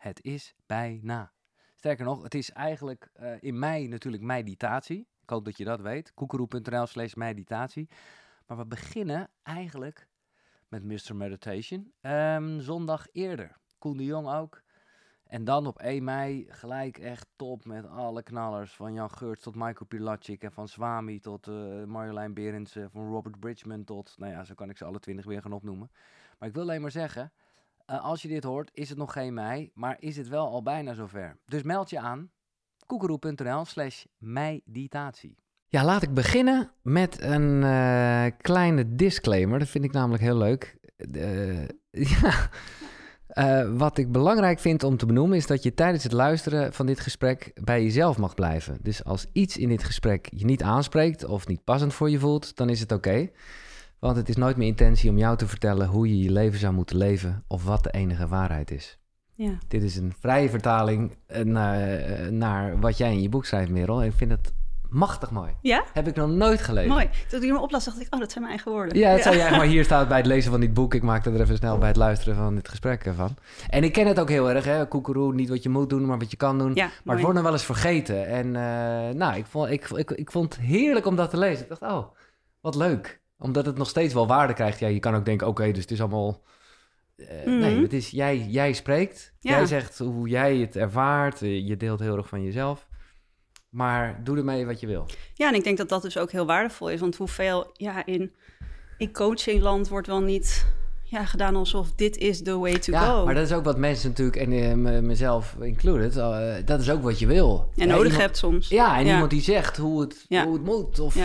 Het is bijna. Sterker nog, het is eigenlijk in mei natuurlijk meditatie. Ik hoop dat je dat weet. Koekeroe.nl/meditatie. Maar we beginnen eigenlijk met Mr. Meditation. Zondag eerder. Koen de Jong ook. En dan op 1 mei gelijk echt top met alle knallers. Van Jan Geurts tot Michael Pilatschik. En van Swami tot Marjolein Berendsen. Van Robert Bridgman tot... Nou ja, zo kan ik ze alle 20 weer gaan opnoemen. Maar ik wil alleen maar zeggen... als je dit hoort, is het nog geen mei. Maar is het wel al bijna zover. Dus meld je aan. koekeroe.nl/meditatie. Ja, laat ik beginnen met een kleine disclaimer. Dat vind ik namelijk heel leuk. Wat ik belangrijk vind om te benoemen is dat je tijdens het luisteren van dit gesprek bij jezelf mag blijven. Dus als iets in dit gesprek je niet aanspreekt of niet passend voor je voelt, dan is het oké. Want het is nooit mijn intentie om jou te vertellen hoe je je leven zou moeten leven of wat de enige waarheid is. Ja. Dit is een vrije vertaling naar wat jij in je boek schrijft, Merel. En ik vind het machtig mooi. Ja? Heb ik nog nooit gelezen. Mooi. Toen ik me oplas, dacht ik, dat zijn mijn eigen woorden. Ja, dat zei jij. Maar hier staat bij het lezen van dit boek. Ik maakte er even snel bij het luisteren van dit gesprek van. En ik ken het ook heel erg, hè. Koekeroe, niet wat je moet doen, maar wat je kan doen. Ja, maar het wordt nog wel eens vergeten. En ik vond het heerlijk om dat te lezen. Ik dacht, wat leuk. Omdat het nog steeds wel waarde krijgt. Ja, je kan ook denken, oké, dus het is allemaal... Nee, het is jij spreekt. Ja. Jij zegt hoe jij het ervaart. Je deelt heel erg van jezelf. Maar doe ermee wat je wil. Ja, en ik denk dat dat dus ook heel waardevol is. Want hoeveel in coachingland wordt wel niet gedaan alsof dit is the way to go. Ja, maar dat is ook wat mensen natuurlijk, en mezelf included, dat is ook wat je wil. En nodig hebt soms. Ja, en iemand die zegt hoe het moet. Of,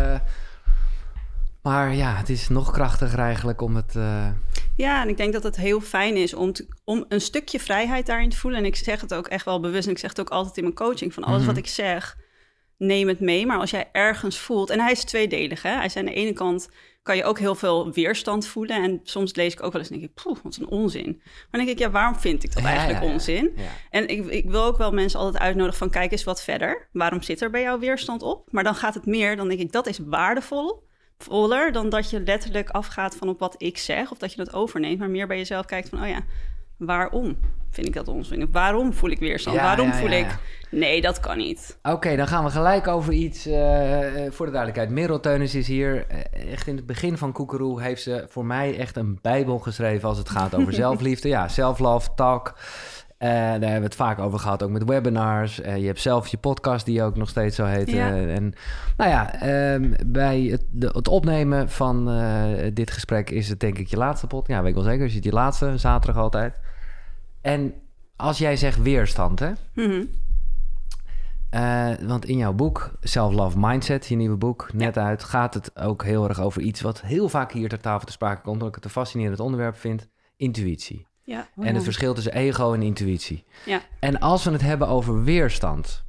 maar ja, het is nog krachtiger eigenlijk om het... Ja, en ik denk dat het heel fijn is om een stukje vrijheid daarin te voelen. En ik zeg het ook echt wel bewust. En ik zeg het ook altijd in mijn coaching. Van alles wat ik zeg, neem het mee. Maar als jij ergens voelt... En hij is tweedelig, hè. Hij is aan de ene kant... kan je ook heel veel weerstand voelen. En soms lees ik ook wel eens en denk ik... wat een onzin. Maar dan denk ik, waarom vind ik dat eigenlijk onzin? Ja. En ik wil ook wel mensen altijd uitnodigen van... kijk eens wat verder. Waarom zit er bij jou weerstand op? Maar dan gaat het meer... dan denk ik, dat is waardevol... voller dan dat je letterlijk afgaat van op wat ik zeg... of dat je dat overneemt, maar meer bij jezelf kijkt van... waarom vind ik dat onzin? Waarom voel ik weerstand? Waarom voel ik... Nee, dat kan niet. Oké, dan gaan we gelijk over iets voor de duidelijkheid. Merel Teunis is hier. Echt in het begin van Koekeroe heeft ze voor mij echt een bijbel geschreven... als het gaat over zelfliefde. Ja, self-love, talk... daar hebben we het vaak over gehad, ook met webinars. Je hebt zelf je podcast die ook nog steeds zo heet. Ja. Bij het opnemen van dit gesprek is het denk ik je laatste podcast. Ja, weet ik wel zeker. Is het je laatste, zaterdag altijd. En als jij zegt weerstand, hè? Mm-hmm. Want in jouw boek, Self-Love Mindset, je nieuwe boek, net uit... gaat het ook heel erg over iets wat heel vaak hier ter tafel te sprake komt... omdat ik het een fascinerend onderwerp vind, intuïtie. Ja. En het verschil tussen ego en intuïtie. Ja. En als we het hebben over weerstand...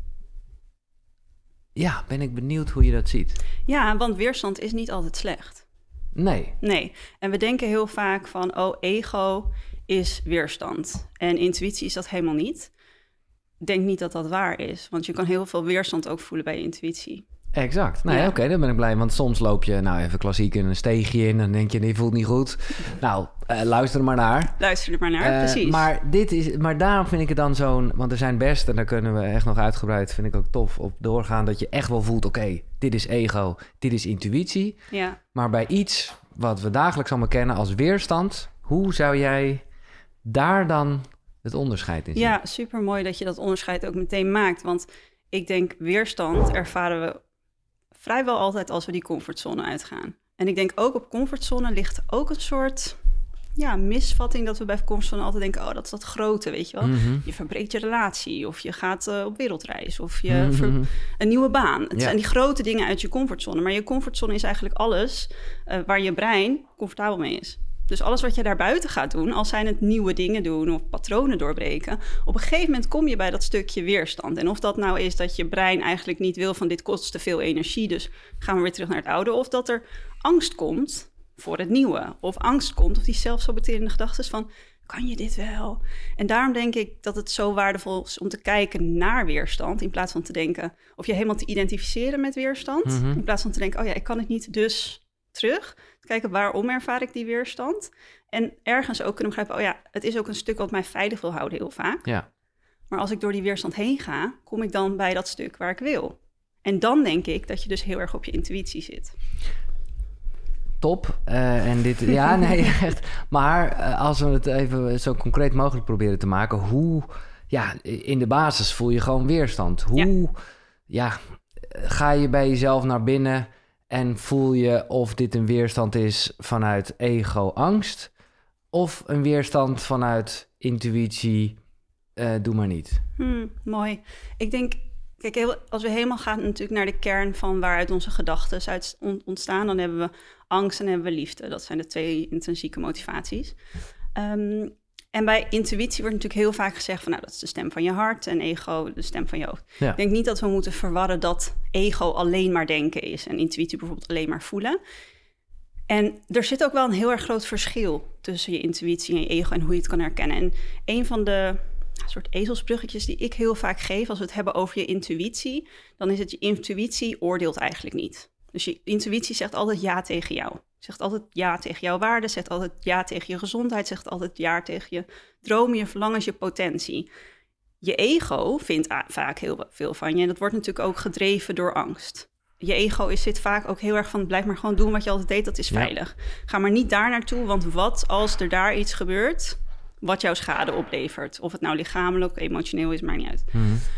ben ik benieuwd hoe je dat ziet. Ja, want weerstand is niet altijd slecht. Nee. En we denken heel vaak van... ego is weerstand. En intuïtie is dat helemaal niet. Ik denk niet dat dat waar is. Want je kan heel veel weerstand ook voelen bij je intuïtie. Exact. Oké, dan ben ik blij. Want soms loop je, even klassiek, een steegje in... en dan denk je voelt niet goed. Luister er maar naar. Precies. Maar daarom vind ik het dan zo'n... want er zijn best, en daar kunnen we echt nog uitgebreid... vind ik ook tof, op doorgaan... dat je echt wel voelt, oké, dit is ego, dit is intuïtie. Ja. Maar bij iets wat we dagelijks allemaal kennen als weerstand... hoe zou jij daar dan het onderscheid in zien? Ja, supermooi dat je dat onderscheid ook meteen maakt. Want ik denk, weerstand ervaren we... vrijwel altijd als we die comfortzone uitgaan. En ik denk ook op comfortzone ligt ook een soort misvatting... dat we bij comfortzone altijd denken... dat is dat grote, weet je wel. Mm-hmm. Je verbreekt je relatie of je gaat op wereldreis... of je een nieuwe baan. Het zijn die grote dingen uit je comfortzone. Maar je comfortzone is eigenlijk alles... waar je brein comfortabel mee is. Dus alles wat je daarbuiten gaat doen... al zijn het nieuwe dingen doen of patronen doorbreken... op een gegeven moment kom je bij dat stukje weerstand. En of dat nou is dat je brein eigenlijk niet wil... van dit kost te veel energie, dus gaan we weer terug naar het oude... of dat er angst komt voor het nieuwe. Of angst komt, of die zelfsaboterende gedachten van... kan je dit wel? En daarom denk ik dat het zo waardevol is om te kijken naar weerstand... in plaats van te denken, of je helemaal te identificeren met weerstand... in plaats van te denken, ik kan het niet, dus... terug. Kijken waarom ervaar ik die weerstand. En ergens ook kunnen begrijpen, het is ook een stuk wat mij veilig wil houden heel vaak. Ja. Maar als ik door die weerstand heen ga, kom ik dan bij dat stuk waar ik wil. En dan denk ik dat je dus heel erg op je intuïtie zit. Top. En dit, echt. Maar als we het even zo concreet mogelijk proberen te maken, hoe, in de basis voel je gewoon weerstand. Hoe, ga je bij jezelf naar binnen en voel je of dit een weerstand is vanuit ego, angst, of een weerstand vanuit intuïtie, doe maar niet. Mooi. Ik denk, kijk, als we helemaal gaan natuurlijk naar de kern van waaruit onze gedachten uit ontstaan, dan hebben we angst en hebben we liefde. Dat zijn de 2 intrinsieke motivaties. En bij intuïtie wordt natuurlijk heel vaak gezegd van, dat is de stem van je hart en ego de stem van je hoofd. Ja. Ik denk niet dat we moeten verwarren dat ego alleen maar denken is en intuïtie bijvoorbeeld alleen maar voelen. En er zit ook wel een heel erg groot verschil tussen je intuïtie en je ego en hoe je het kan herkennen. En een van de soort ezelsbruggetjes die ik heel vaak geef als we het hebben over je intuïtie, dan is het je intuïtie oordeelt eigenlijk niet. Dus je intuïtie zegt altijd ja tegen jou. Zegt altijd ja tegen jouw waarden, zegt altijd ja tegen je gezondheid, zegt altijd ja tegen je dromen, je verlangens, je potentie. Je ego vindt vaak heel veel van je en dat wordt natuurlijk ook gedreven door angst. Je ego zit vaak ook heel erg van, blijf maar gewoon doen wat je altijd deed, dat is veilig. Ga maar niet daar naartoe, want wat als er daar iets gebeurt wat jouw schade oplevert? Of het nou lichamelijk, emotioneel is, maakt niet uit.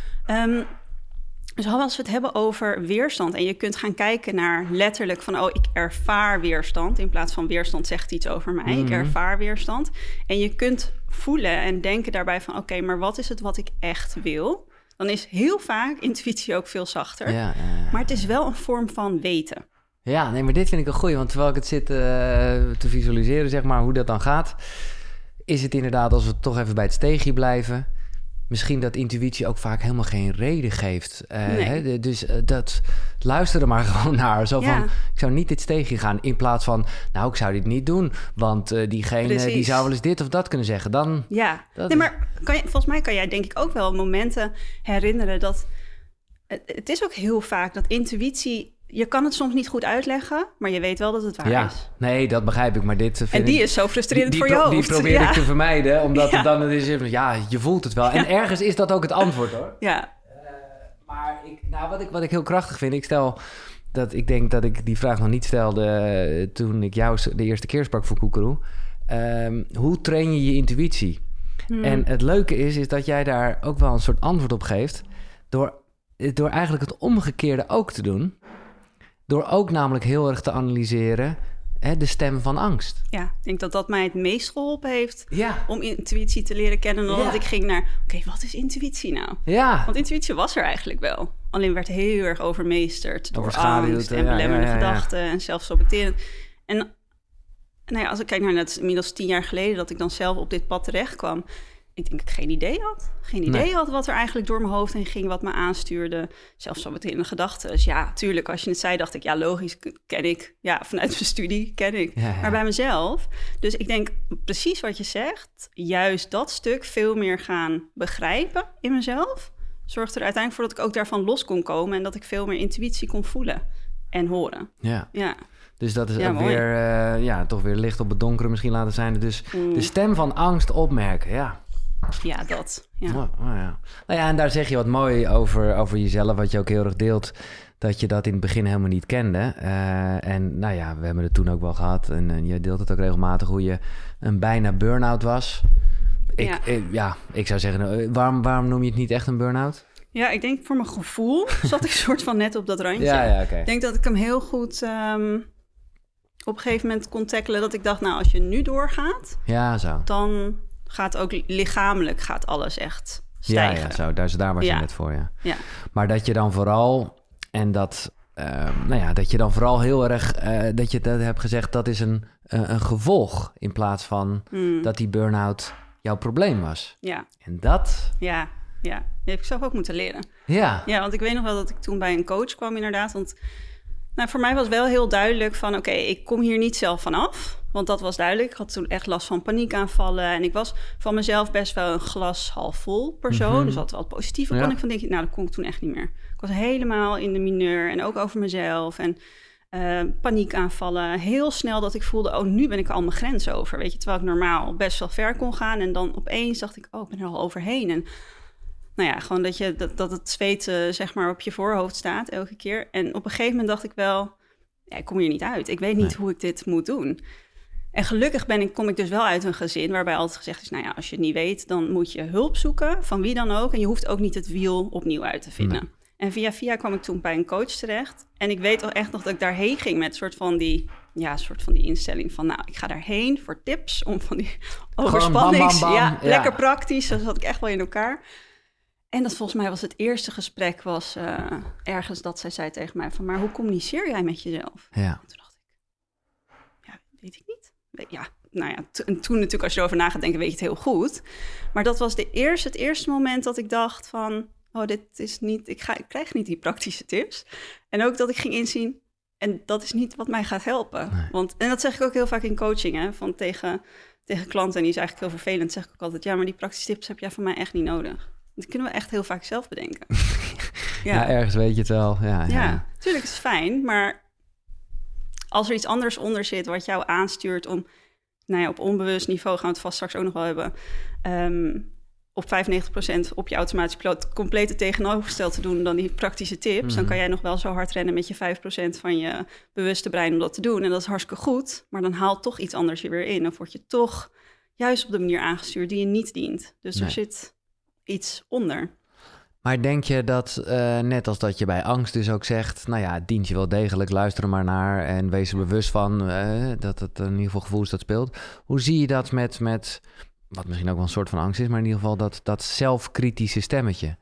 Dus als we het hebben over weerstand en je kunt gaan kijken naar letterlijk van, ik ervaar weerstand, in plaats van weerstand zegt iets over mij, ik ervaar weerstand. En je kunt voelen en denken daarbij van, oké, maar wat is het wat ik echt wil? Dan is heel vaak intuïtie ook veel zachter. Ja. Maar het is wel een vorm van weten. Ja, nee, maar dit vind ik een goeie, want terwijl ik het zit te visualiseren, zeg maar, hoe dat dan gaat, is het inderdaad, als we toch even bij het steegje blijven, misschien dat intuïtie ook vaak helemaal geen reden geeft. Nee. Dus dat luister er maar gewoon naar. Zo van, ik zou niet dit steegje gaan. In plaats van, ik zou dit niet doen. Want diegene die zou wel eens dit of dat kunnen zeggen. Dan, maar volgens mij kan jij denk ik ook wel momenten herinneren dat het is ook heel vaak dat intuïtie, je kan het soms niet goed uitleggen, maar je weet wel dat het waar is. Nee, dat begrijp ik, maar dit en die is zo frustrerend voor je hoofd. Die probeer ik te vermijden, omdat het dan is, je voelt het wel. Ja. En ergens is dat ook het antwoord, hoor. Ja. Maar wat ik heel krachtig vind, ik denk dat ik die vraag nog niet stelde toen ik jou de eerste keer sprak voor Koekeroe. Hoe train je je intuïtie? En het leuke is dat jij daar ook wel een soort antwoord op geeft, door eigenlijk het omgekeerde ook te doen. Door ook namelijk heel erg te analyseren de stem van angst. Ja, ik denk dat dat mij het meest geholpen heeft om intuïtie te leren kennen. Dan dat ik ging naar, wat is intuïtie nou? Ja. Want intuïtie was er eigenlijk wel. Alleen werd heel erg overmeesterd door angst en belemmerende gedachten en zelfsaboterend. En als ik kijk naar net inmiddels 10 jaar geleden dat ik dan zelf op dit pad terecht kwam, ik denk dat ik geen idee had. Geen idee had wat er eigenlijk door mijn hoofd heen ging, wat me aanstuurde. Zelfsaboterende gedachten. Dus tuurlijk, als je het zei, dacht ik, logisch, ken ik. Ja, vanuit mijn studie ken ik. Ja. Maar bij mezelf. Dus ik denk, precies wat je zegt, juist dat stuk veel meer gaan begrijpen in mezelf, zorgt er uiteindelijk voor dat ik ook daarvan los kon komen en dat ik veel meer intuïtie kon voelen en horen. Ja. Dus dat is ook weer, toch weer licht op het donkere misschien laten zijn. Dus de stem van angst opmerken, Ja, dat. Ja. Nou ja, en daar zeg je wat mooi over jezelf, wat je ook heel erg deelt, dat je dat in het begin helemaal niet kende. En we hebben het toen ook wel gehad. En je deelt het ook regelmatig hoe je een bijna burn-out was. Ik zou zeggen, waarom noem je het niet echt een burn-out? Ja, ik denk voor mijn gevoel zat ik soort van net op dat randje. Okay. Ik denk dat ik hem heel goed op een gegeven moment kon tackelen, dat ik dacht, als je nu doorgaat, dan gaat ook lichamelijk alles echt stijgen. Daar was je net voor, ja. Maar dat je dan vooral, en dat je dan vooral heel erg, dat je dat hebt gezegd, dat is een gevolg, in plaats van dat die burn-out jouw probleem was. Ja. En dat... Ja, die heb ik zelf ook moeten leren. Ja. Ja, want ik weet nog wel dat ik toen bij een coach kwam inderdaad, want voor mij was wel heel duidelijk van, ik kom hier niet zelf vanaf. Want dat was duidelijk. Ik had toen echt last van paniekaanvallen. En ik was van mezelf best wel een glas half vol persoon. Dus wat wat positiever kon ik van denken. Dat kon ik toen echt niet meer. Ik was helemaal in de mineur en ook over mezelf. En Paniekaanvallen. Heel snel dat ik voelde, nu ben ik al mijn grens over. Weet je, terwijl ik normaal best wel ver kon gaan. En dan opeens dacht ik, ik ben er al overheen. En nou ja, gewoon dat het zweet zeg maar op je voorhoofd staat elke keer. En op een gegeven moment dacht ik wel, ik kom hier niet uit. Ik weet niet hoe ik dit moet doen. En gelukkig kom ik dus wel uit een gezin waarbij altijd gezegd is, als je het niet weet, dan moet je hulp zoeken, van wie dan ook. En je hoeft ook niet het wiel opnieuw uit te vinden. Nee. En via kwam ik toen bij een coach terecht. En ik weet al echt nog dat ik daarheen ging met soort van die instelling van, ik ga daarheen voor tips om van die overspannings. Bam, bam, bam. Ja, lekker praktisch. Dat zat ik echt wel in elkaar. En dat volgens mij was het eerste gesprek ergens dat zij zei tegen mij van, maar hoe communiceer jij met jezelf? Ja. En toen dacht ik, weet ik niet. En toen natuurlijk als je erover na gaat denken, weet je het heel goed. Maar dat was het eerste moment dat ik dacht van, dit is niet, ik krijg niet die praktische tips. En ook dat ik ging inzien, en dat is niet wat mij gaat helpen. Nee. En dat zeg ik ook heel vaak in coaching, hè, van tegen klanten, en die is eigenlijk heel vervelend, zeg ik ook altijd, maar die praktische tips heb jij van mij echt niet nodig. Dat kunnen we echt heel vaak zelf bedenken. Ja, ergens weet je het wel. Ja, tuurlijk is het fijn, maar als er iets anders onder zit wat jou aanstuurt om, op onbewust niveau gaan we het vast straks ook nog wel hebben, op 95% op je automatische piloot complete tegenovergesteld te doen dan die praktische tips, dan kan jij nog wel zo hard rennen met je 5% van je bewuste brein om dat te doen. En dat is hartstikke goed, maar dan haalt toch iets anders je weer in. Of word je toch juist op de manier aangestuurd die je niet dient. Dus er zit iets onder. Maar denk je dat, net als dat je bij angst dus ook zegt, het dient je wel degelijk, luister er maar naar en wees er bewust van dat het in ieder geval gevoel is dat speelt. Hoe zie je dat met, wat misschien ook wel een soort van angst is, maar in ieder geval dat zelfkritische stemmetje?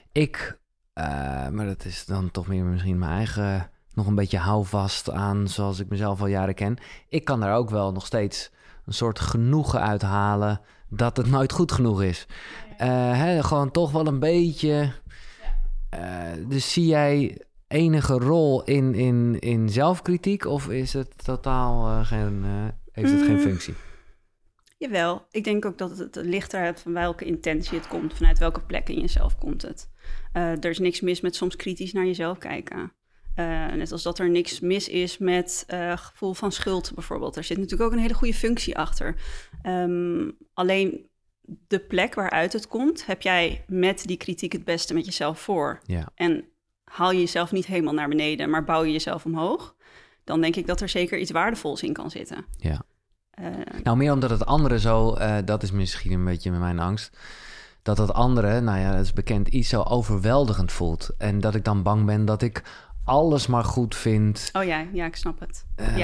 Maar dat is dan toch meer misschien mijn eigen, nog een beetje houvast aan zoals ik mezelf al jaren ken. Ik kan daar ook wel nog steeds een soort genoegen uithalen dat het nooit goed genoeg is. Gewoon toch wel een beetje. Dus zie jij enige rol in zelfkritiek of is het totaal heeft het geen functie? Jawel, ik denk ook dat het licht eruit van welke intentie het komt, vanuit welke plek in jezelf komt het. Er is niks mis met soms kritisch naar jezelf kijken. Net als dat er niks mis is met gevoel van schuld bijvoorbeeld. Er zit natuurlijk ook een hele goede functie achter. Alleen de plek waaruit het komt, heb jij met die kritiek het beste met jezelf voor. Ja. En haal je jezelf niet helemaal naar beneden, maar bouw je jezelf omhoog, dan denk ik dat er zeker iets waardevols in kan zitten. Ja. Meer omdat het andere zo, dat is misschien een beetje met mijn angst, dat het andere, dat is bekend, iets zo overweldigend voelt. En dat ik dan bang ben dat ik alles maar goed vind. Oh ja, ik snap het.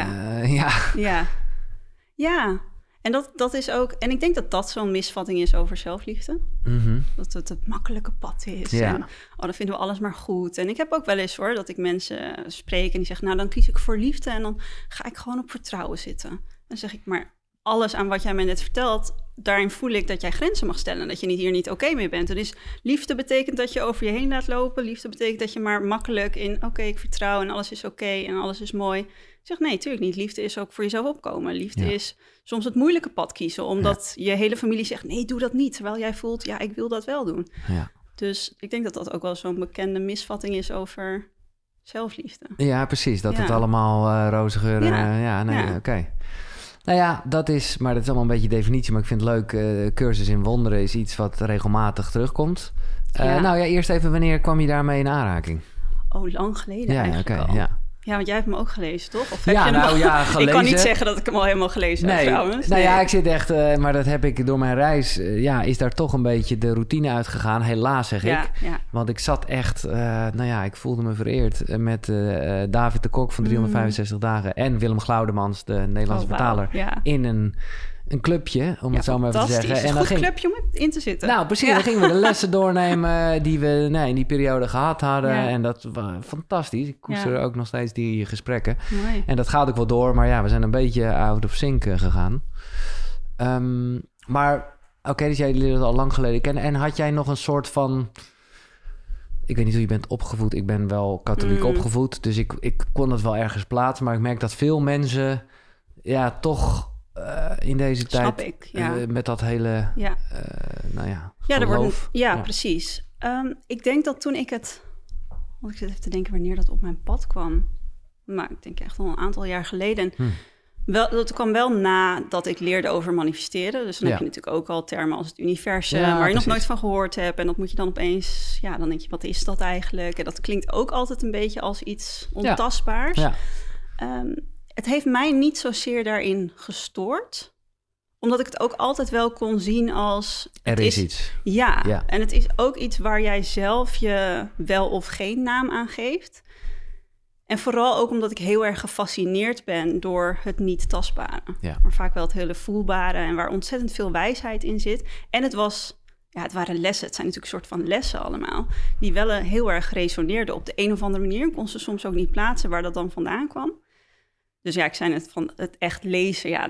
Ja. En dat is ook, en ik denk dat zo'n misvatting is over zelfliefde. Mm-hmm. Dat het makkelijke pad is. Ja. En dan vinden we alles maar goed. En ik heb ook wel eens dat ik mensen spreek en die zeggen, dan kies ik voor liefde en dan ga ik gewoon op vertrouwen zitten. Dan zeg ik, maar alles aan wat jij mij net vertelt, daarin voel ik dat jij grenzen mag stellen. Dat je hier niet oké mee bent. En dus liefde betekent dat je over je heen laat lopen. Liefde betekent dat je maar makkelijk in, ik vertrouw en alles is oké en alles is mooi. Ik zeg, nee, tuurlijk niet. Liefde is ook voor jezelf opkomen. Liefde is soms het moeilijke pad kiezen, omdat je hele familie zegt, nee, doe dat niet. Terwijl jij voelt, ik wil dat wel doen. Ja. Dus ik denk dat dat ook wel zo'n bekende misvatting is over zelfliefde. Ja, precies. Dat het allemaal roze geuren... Oké. Dat is allemaal een beetje definitie, maar ik vind het leuk. Cursus in wonderen is iets wat regelmatig terugkomt. Eerst even, wanneer kwam je daarmee in aanraking? Oh, lang geleden eigenlijk al. Ja. Ja, want jij hebt hem ook gelezen, toch? Of gelezen. Ik kan niet zeggen dat ik hem al helemaal gelezen heb trouwens. Ik zit echt... maar dat heb ik door mijn reis... is daar toch een beetje de routine uitgegaan. Helaas, zeg ik. Ja. Want ik zat echt... ik voelde me vereerd met David de Kok van 365 dagen... en Willem Glaudemans, de Nederlandse vertaler... in een clubje, om het zo maar even te zeggen. En een goed clubje om in te zitten. Precies. Dan gingen we de lessen doornemen die we in die periode gehad hadden. Ja. En dat was fantastisch. Ik koester ook nog steeds die gesprekken. Mooi. En dat gaat ook wel door. Maar we zijn een beetje out of sync gegaan. Dus jij leerde het al lang geleden kennen. En had jij nog een soort van... Ik weet niet hoe je bent opgevoed. Ik ben wel katholiek opgevoed. Dus ik kon het wel ergens plaatsen. Maar ik merk dat veel mensen... toch... in deze Snap tijd, ik, met dat hele, geloof. Precies. Ik denk dat toen ik zit even te denken wanneer dat op mijn pad kwam. maar ik denk echt al een aantal jaar geleden. Dat kwam wel nadat ik leerde over manifesteren. Dus dan heb je natuurlijk ook al termen als het universum, waar je nog nooit van gehoord hebt. En dat moet je dan opeens, dan denk je, wat is dat eigenlijk? En dat klinkt ook altijd een beetje als iets ontastbaars. Ja. Het heeft mij niet zozeer daarin gestoord, omdat ik het ook altijd wel kon zien als... Er is iets. Ja, en het is ook iets waar jij zelf je wel of geen naam aan geeft. En vooral ook omdat ik heel erg gefascineerd ben door het niet tastbare. Ja. Maar vaak wel het hele voelbare en waar ontzettend veel wijsheid in zit. En het waren lessen. Het zijn natuurlijk een soort van lessen allemaal, die wel heel erg resoneerden op de een of andere manier. Ik kon ze soms ook niet plaatsen waar dat dan vandaan kwam. Dus ik zei net van het echt lezen.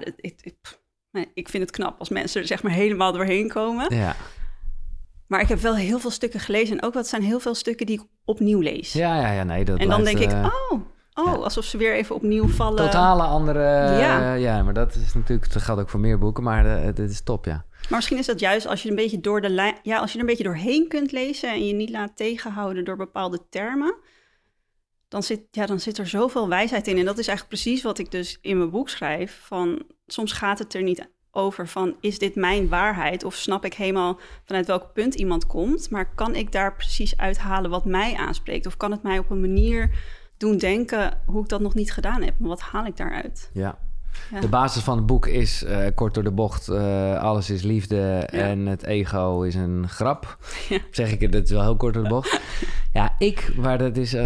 Ik vind het knap als mensen er zeg maar helemaal doorheen komen. Ja. Maar ik heb wel heel veel stukken gelezen. En ook wat zijn heel veel stukken die ik opnieuw lees. Nee, dat en dan denk ik, alsof ze weer even opnieuw vallen. Totale andere... maar dat is natuurlijk... Dat geldt ook voor meer boeken, maar het is top, ja. Maar misschien is dat juist als je een beetje als je er een beetje doorheen kunt lezen en je niet laat tegenhouden door bepaalde termen, dan zit er zoveel wijsheid in. En dat is eigenlijk precies wat ik dus in mijn boek schrijf. Van, soms gaat het er niet over van, is dit mijn waarheid? Of snap ik helemaal vanuit welk punt iemand komt? Maar kan ik daar precies uithalen wat mij aanspreekt? Of kan het mij op een manier doen denken hoe ik dat nog niet gedaan heb? Wat haal ik daaruit? Ja. De basis van het boek is, kort door de bocht, alles is liefde en het ego is een grap. Ja. Zeg ik het, dat is wel heel kort door de bocht. Maar dat is,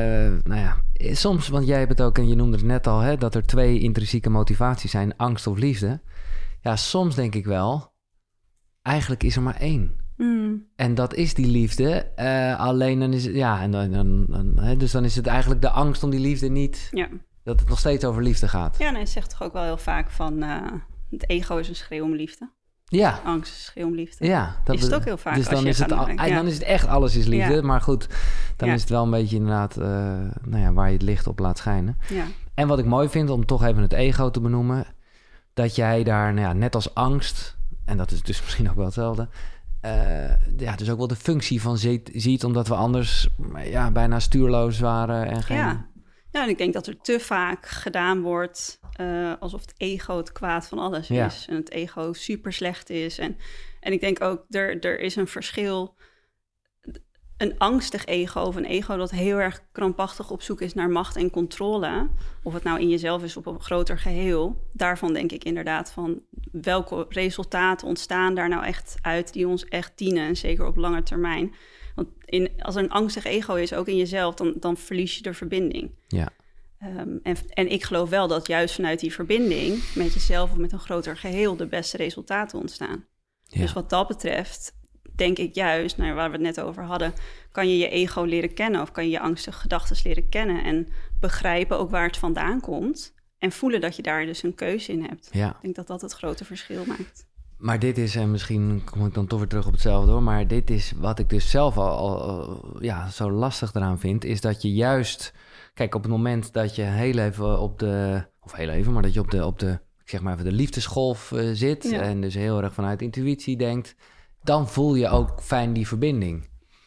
soms, want jij hebt het ook en je noemde het net al, hè, dat er 2 intrinsieke motivaties zijn, angst of liefde. Ja, soms denk ik wel, eigenlijk is er maar 1. En dat is die liefde. Alleen dan is het, dus dan is het eigenlijk de angst om die liefde niet... Ja. Dat het nog steeds over liefde gaat. Ja, je zegt toch ook wel heel vaak van... het ego is een schreeuw om liefde. Ja. Angst is een schreeuw om liefde. Ja. Dat is het ook heel vaak. Dus dan is het echt alles is liefde. Ja. Maar goed, dan is het wel een beetje inderdaad... waar je het licht op laat schijnen. Ja. En wat ik mooi vind, om toch even het ego te benoemen... dat jij daar, net als angst... en dat is dus misschien ook wel hetzelfde... dus ook wel de functie van ziet... omdat we anders bijna stuurloos waren en geen... Ja, en ik denk dat er te vaak gedaan wordt alsof het ego het kwaad van alles is. En het ego super slecht is. En ik denk ook, er is een verschil. Een angstig ego of een ego dat heel erg krampachtig op zoek is naar macht en controle. Of het nou in jezelf is of op een groter geheel. Daarvan denk ik inderdaad van welke resultaten ontstaan daar nou echt uit die ons echt dienen. En zeker op lange termijn. Want als er een angstig ego is, ook in jezelf, dan verlies je de verbinding. Ja. En ik geloof wel dat juist vanuit die verbinding met jezelf of met een groter geheel de beste resultaten ontstaan. Ja. Dus wat dat betreft, denk ik juist, waar we het net over hadden, kan je je ego leren kennen of kan je je angstige gedachten leren kennen en begrijpen ook waar het vandaan komt en voelen dat je daar dus een keuze in hebt. Ja. Ik denk dat dat het grote verschil maakt. Maar dit is, en misschien kom ik dan toch weer terug op hetzelfde hoor, maar dit is wat ik dus zelf al zo lastig eraan vind, is dat je juist, kijk, op het moment dat je heel even maar dat je op de ik zeg maar even de liefdesgolf zit en dus heel erg vanuit intuïtie denkt, dan voel je ook fijn die verbinding.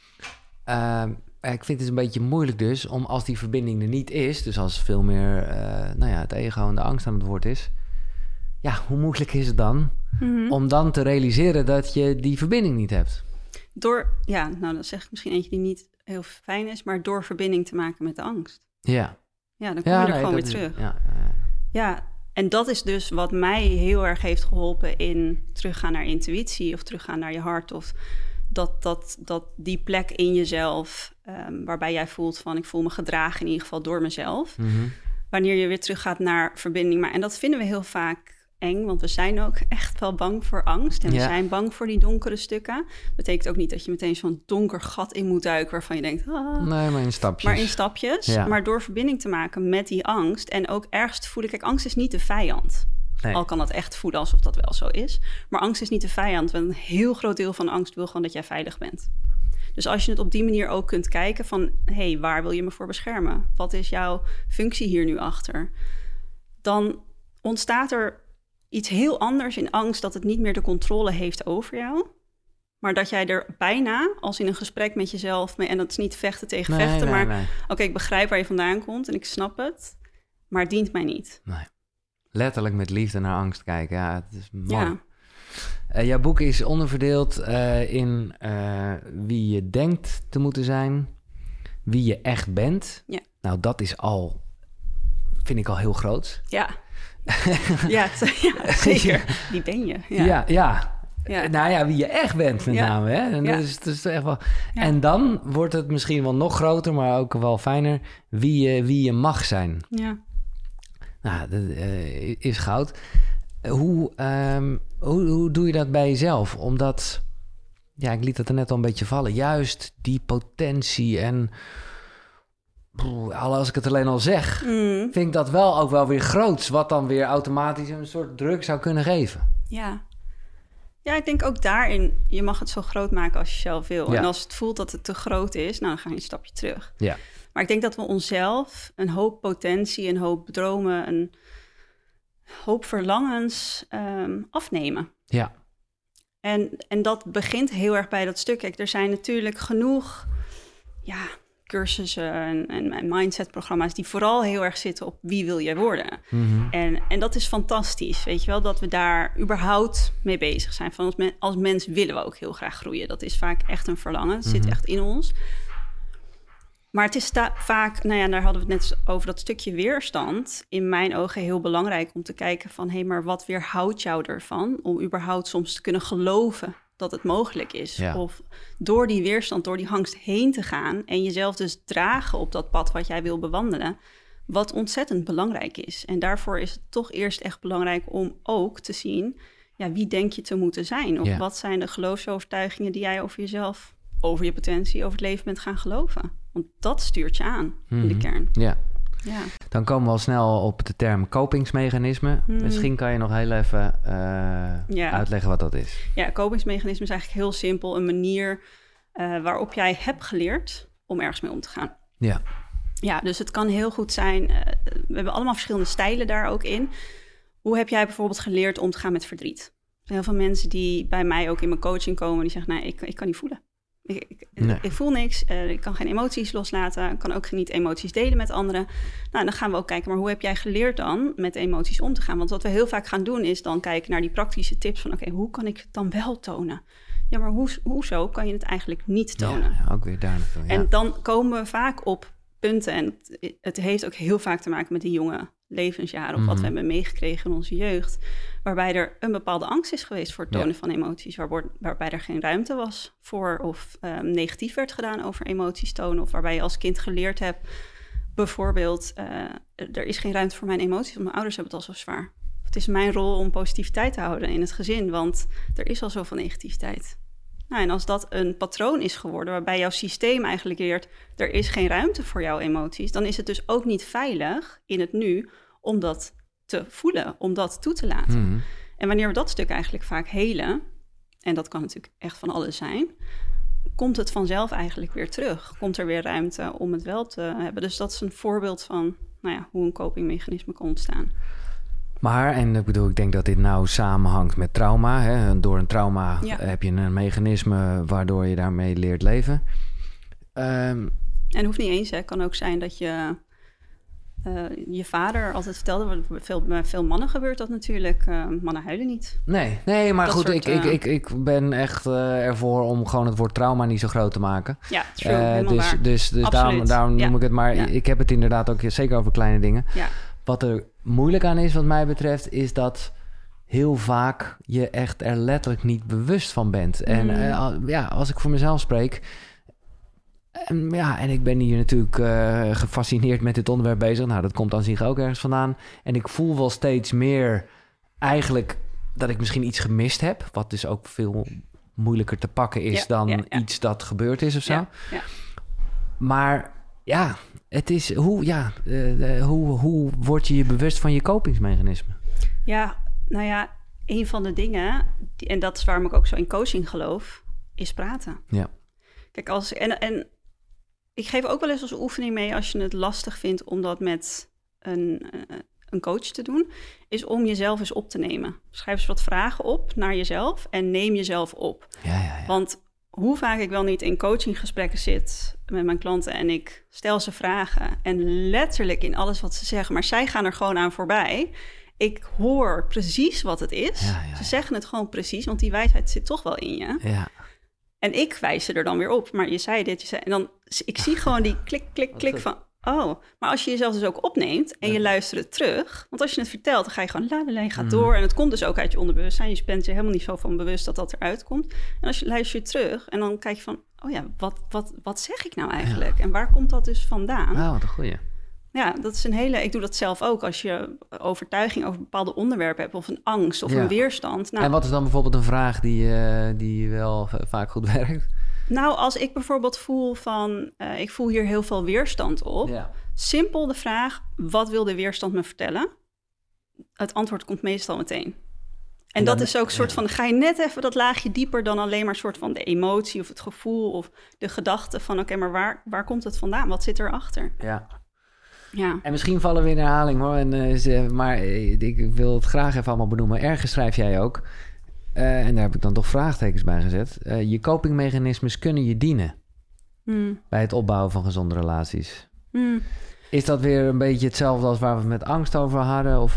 Ik vind het een beetje moeilijk dus, om als die verbinding er niet is, dus als veel meer het ego en de angst aan het woord is, hoe moeilijk is het dan om dan te realiseren dat je die verbinding niet hebt? Dan zeg ik misschien eentje die niet heel fijn is, maar door verbinding te maken met de angst. Ja. Ja, dan kom je er gewoon weer terug. Ja, en dat is dus wat mij heel erg heeft geholpen in teruggaan naar intuïtie of teruggaan naar je hart of dat die plek in jezelf waarbij jij voelt van ik voel me gedragen in ieder geval door mezelf. Mm-hmm. Wanneer je weer teruggaat naar verbinding. En dat vinden we heel vaak eng, want we zijn ook echt wel bang voor angst. En we zijn bang voor die donkere stukken. Betekent ook niet dat je meteen zo'n donker gat in moet duiken waarvan je denkt, nee, maar in stapjes. Maar in stapjes. Ja. Maar door verbinding te maken met die angst en ook ergens te voelen, kijk, angst is niet de vijand. Nee. Al kan dat echt voelen alsof dat wel zo is. Maar angst is niet de vijand. Want een heel groot deel van angst wil gewoon dat jij veilig bent. Dus als je het op die manier ook kunt kijken van, waar wil je me voor beschermen? Wat is jouw functie hier nu achter? Dan ontstaat er iets heel anders in angst, dat het niet meer de controle heeft over jou. Maar dat jij er bijna, als in een gesprek met jezelf... en dat is niet vechten tegen vechten, maar... Oké, ik begrijp waar je vandaan komt en ik snap het... maar het dient mij niet. Nee. Letterlijk met liefde naar angst kijken. Ja, het is mooi. Ja. Jouw boek is onderverdeeld in wie je denkt te moeten zijn... wie je echt bent. Ja. Nou, dat is al... vind ik al heel groot. Ja. Ja, zeker. Die ben je. Ja. Ja. Nou ja, wie je echt bent met name. Hè? En dat is echt wel... Ja. En dan wordt het misschien wel nog groter, maar ook wel fijner... wie je mag zijn. Ja. Nou, dat is goud. Hoe doe je dat bij jezelf? Omdat, ja, ik liet het er net al een beetje vallen. Juist die potentie en... als ik het alleen al zeg, vind ik dat wel ook wel weer groots... wat dan weer automatisch een soort druk zou kunnen geven. Ja. Ja, ik denk ook daarin... je mag het zo groot maken als je zelf wil. Ja. En als het voelt dat het te groot is... nou, dan ga je een stapje terug. Ja. Maar ik denk dat we onszelf een hoop potentie... een hoop dromen, een hoop verlangens afnemen. Ja. En dat begint heel erg bij dat stuk. Kijk, er zijn natuurlijk genoeg... cursussen en mindset-programma's... die vooral heel erg zitten op wie wil jij worden. Mm-hmm. En dat is fantastisch, weet je wel... dat we daar überhaupt mee bezig zijn. Van als mens willen we ook heel graag groeien. Dat is vaak echt een verlangen. Het zit echt in ons. Maar het is vaak... nou ja, daar hadden we het net over dat stukje weerstand... in mijn ogen heel belangrijk om te kijken van... hé, maar wat weerhoudt jou ervan... om überhaupt soms te kunnen geloven... dat het mogelijk is. Ja. Of door die weerstand, door die angst heen te gaan... en jezelf dus dragen op dat pad wat jij wil bewandelen... wat ontzettend belangrijk is. En daarvoor is het toch eerst echt belangrijk om ook te zien... ja, wie denk je te moeten zijn? Of wat zijn de geloofsovertuigingen die jij over jezelf... over je potentie, over het leven bent gaan geloven? Want dat stuurt je aan in de kern. Ja. Dan komen we al snel op de term kopingsmechanisme. Misschien kan je nog heel even uitleggen wat dat is. Ja, kopingsmechanisme is eigenlijk heel simpel. Een manier waarop jij hebt geleerd om ergens mee om te gaan. Ja. Ja, dus het kan heel goed zijn... we hebben allemaal verschillende stijlen daar ook in. Hoe heb jij bijvoorbeeld geleerd om te gaan met verdriet? Er zijn heel veel mensen die bij mij ook in mijn coaching komen... die zeggen, nee, ik kan niet voelen. Ik voel niks, ik kan geen emoties loslaten... ik kan ook niet emoties delen met anderen. Nou, dan gaan we ook kijken, maar hoe heb jij geleerd dan... met emoties om te gaan? Want wat we heel vaak gaan doen is dan kijken naar die praktische tips... van oké, hoe kan ik het dan wel tonen? Ja, maar hoezo kan je het eigenlijk niet tonen? Ja, ook weer daar naartoe. Ja. En dan komen we vaak op punten... en het heeft ook heel vaak te maken met die jonge levensjaren... of wat we hebben meegekregen in onze jeugd... waarbij er een bepaalde angst is geweest voor het tonen van emoties... waarbij er geen ruimte was voor... of negatief werd gedaan over emoties tonen... of waarbij je als kind geleerd hebt... bijvoorbeeld, er is geen ruimte voor mijn emoties... want mijn ouders hebben het al zo zwaar. Het is mijn rol om positiviteit te houden in het gezin... want er is al zoveel negativiteit. Nou, en als dat een patroon is geworden... waarbij jouw systeem eigenlijk leert... er is geen ruimte voor jouw emoties... dan is het dus ook niet veilig in het nu... om dat te voelen, om dat toe te laten. En wanneer we dat stuk eigenlijk vaak helen... en dat kan natuurlijk echt van alles zijn... komt het vanzelf eigenlijk weer terug. Komt er weer ruimte om het wel te hebben. Dus dat is een voorbeeld van hoe een copingmechanisme kan ontstaan. Maar, en ik denk dat dit nou samenhangt met trauma. Hè? Door een trauma heb je een mechanisme waardoor je daarmee leert leven. En hoeft niet eens, het kan ook zijn dat je vader altijd vertelde... Bij veel mannen gebeurt dat natuurlijk. Mannen huilen niet. Nee, maar dat goed, soort, ik ben echt ervoor om gewoon het woord trauma niet zo groot te maken. Ja, true, dus daarom noem ik het. Maar ik heb het inderdaad ook zeker over kleine dingen. Ja. Wat er moeilijk aan is, wat mij betreft, is dat heel vaak je echt er letterlijk niet bewust van bent. En als ik voor mezelf spreek... en ik ben hier natuurlijk gefascineerd met dit onderwerp bezig. Nou, dat komt aan zich ook ergens vandaan. En ik voel wel steeds meer eigenlijk dat ik misschien iets gemist heb. Wat dus ook veel moeilijker te pakken is dan iets dat gebeurd is of zo. Ja. Maar ja, het is hoe word je bewust van je kopingsmechanisme? Ja, nou ja, een van de dingen, en dat is waarom ik ook zo in coaching geloof, is praten. Ja. Kijk, en ik geef ook wel eens als oefening mee als je het lastig vindt om dat met een coach te doen, is om jezelf eens op te nemen. Schrijf eens wat vragen op naar jezelf en neem jezelf op. Ja. Want hoe vaak ik wel niet in coachinggesprekken zit met mijn klanten en ik stel ze vragen en letterlijk in alles wat ze zeggen, maar zij gaan er gewoon aan voorbij. Ik hoor precies wat het is. Ze zeggen het gewoon precies, want die wijsheid zit toch wel in je. Ja. En ik wijs ze er dan weer op. Maar je zei dit, je zei... En dan, ik zie gewoon die klik van... Oh, maar als je jezelf dus ook opneemt en je luistert het terug... Want als je het vertelt, dan ga je gewoon je gaat door. En het komt dus ook uit je onderbewustzijn. Je bent je helemaal niet zo van bewust dat dat eruit komt. En als je luistert terug en dan kijk je van... Oh ja, wat zeg ik nou eigenlijk? Ja. En waar komt dat dus vandaan? Oh, wat een goeie. Ja, dat is een hele... Ik doe dat zelf ook als je overtuiging over bepaalde onderwerpen hebt... of een angst of een weerstand. Nou, en wat is dan bijvoorbeeld een vraag die wel vaak goed werkt? Nou, als ik bijvoorbeeld voel van... ik voel hier heel veel weerstand op. Ja. Simpel de vraag, wat wil de weerstand me vertellen? Het antwoord komt meestal meteen. En dat is ook een soort van... Ga je net even dat laagje dieper dan alleen maar... soort van de emotie of het gevoel of de gedachte van... Oké, maar waar komt het vandaan? Wat zit erachter? Ja. En misschien vallen we in herhaling hoor. Maar ik wil het graag even allemaal benoemen. Ergens schrijf jij ook... en daar heb ik dan toch vraagtekens bij gezet. Je copingmechanismes kunnen je dienen... bij het opbouwen van gezonde relaties. Is dat weer een beetje hetzelfde als waar we het met angst over hadden?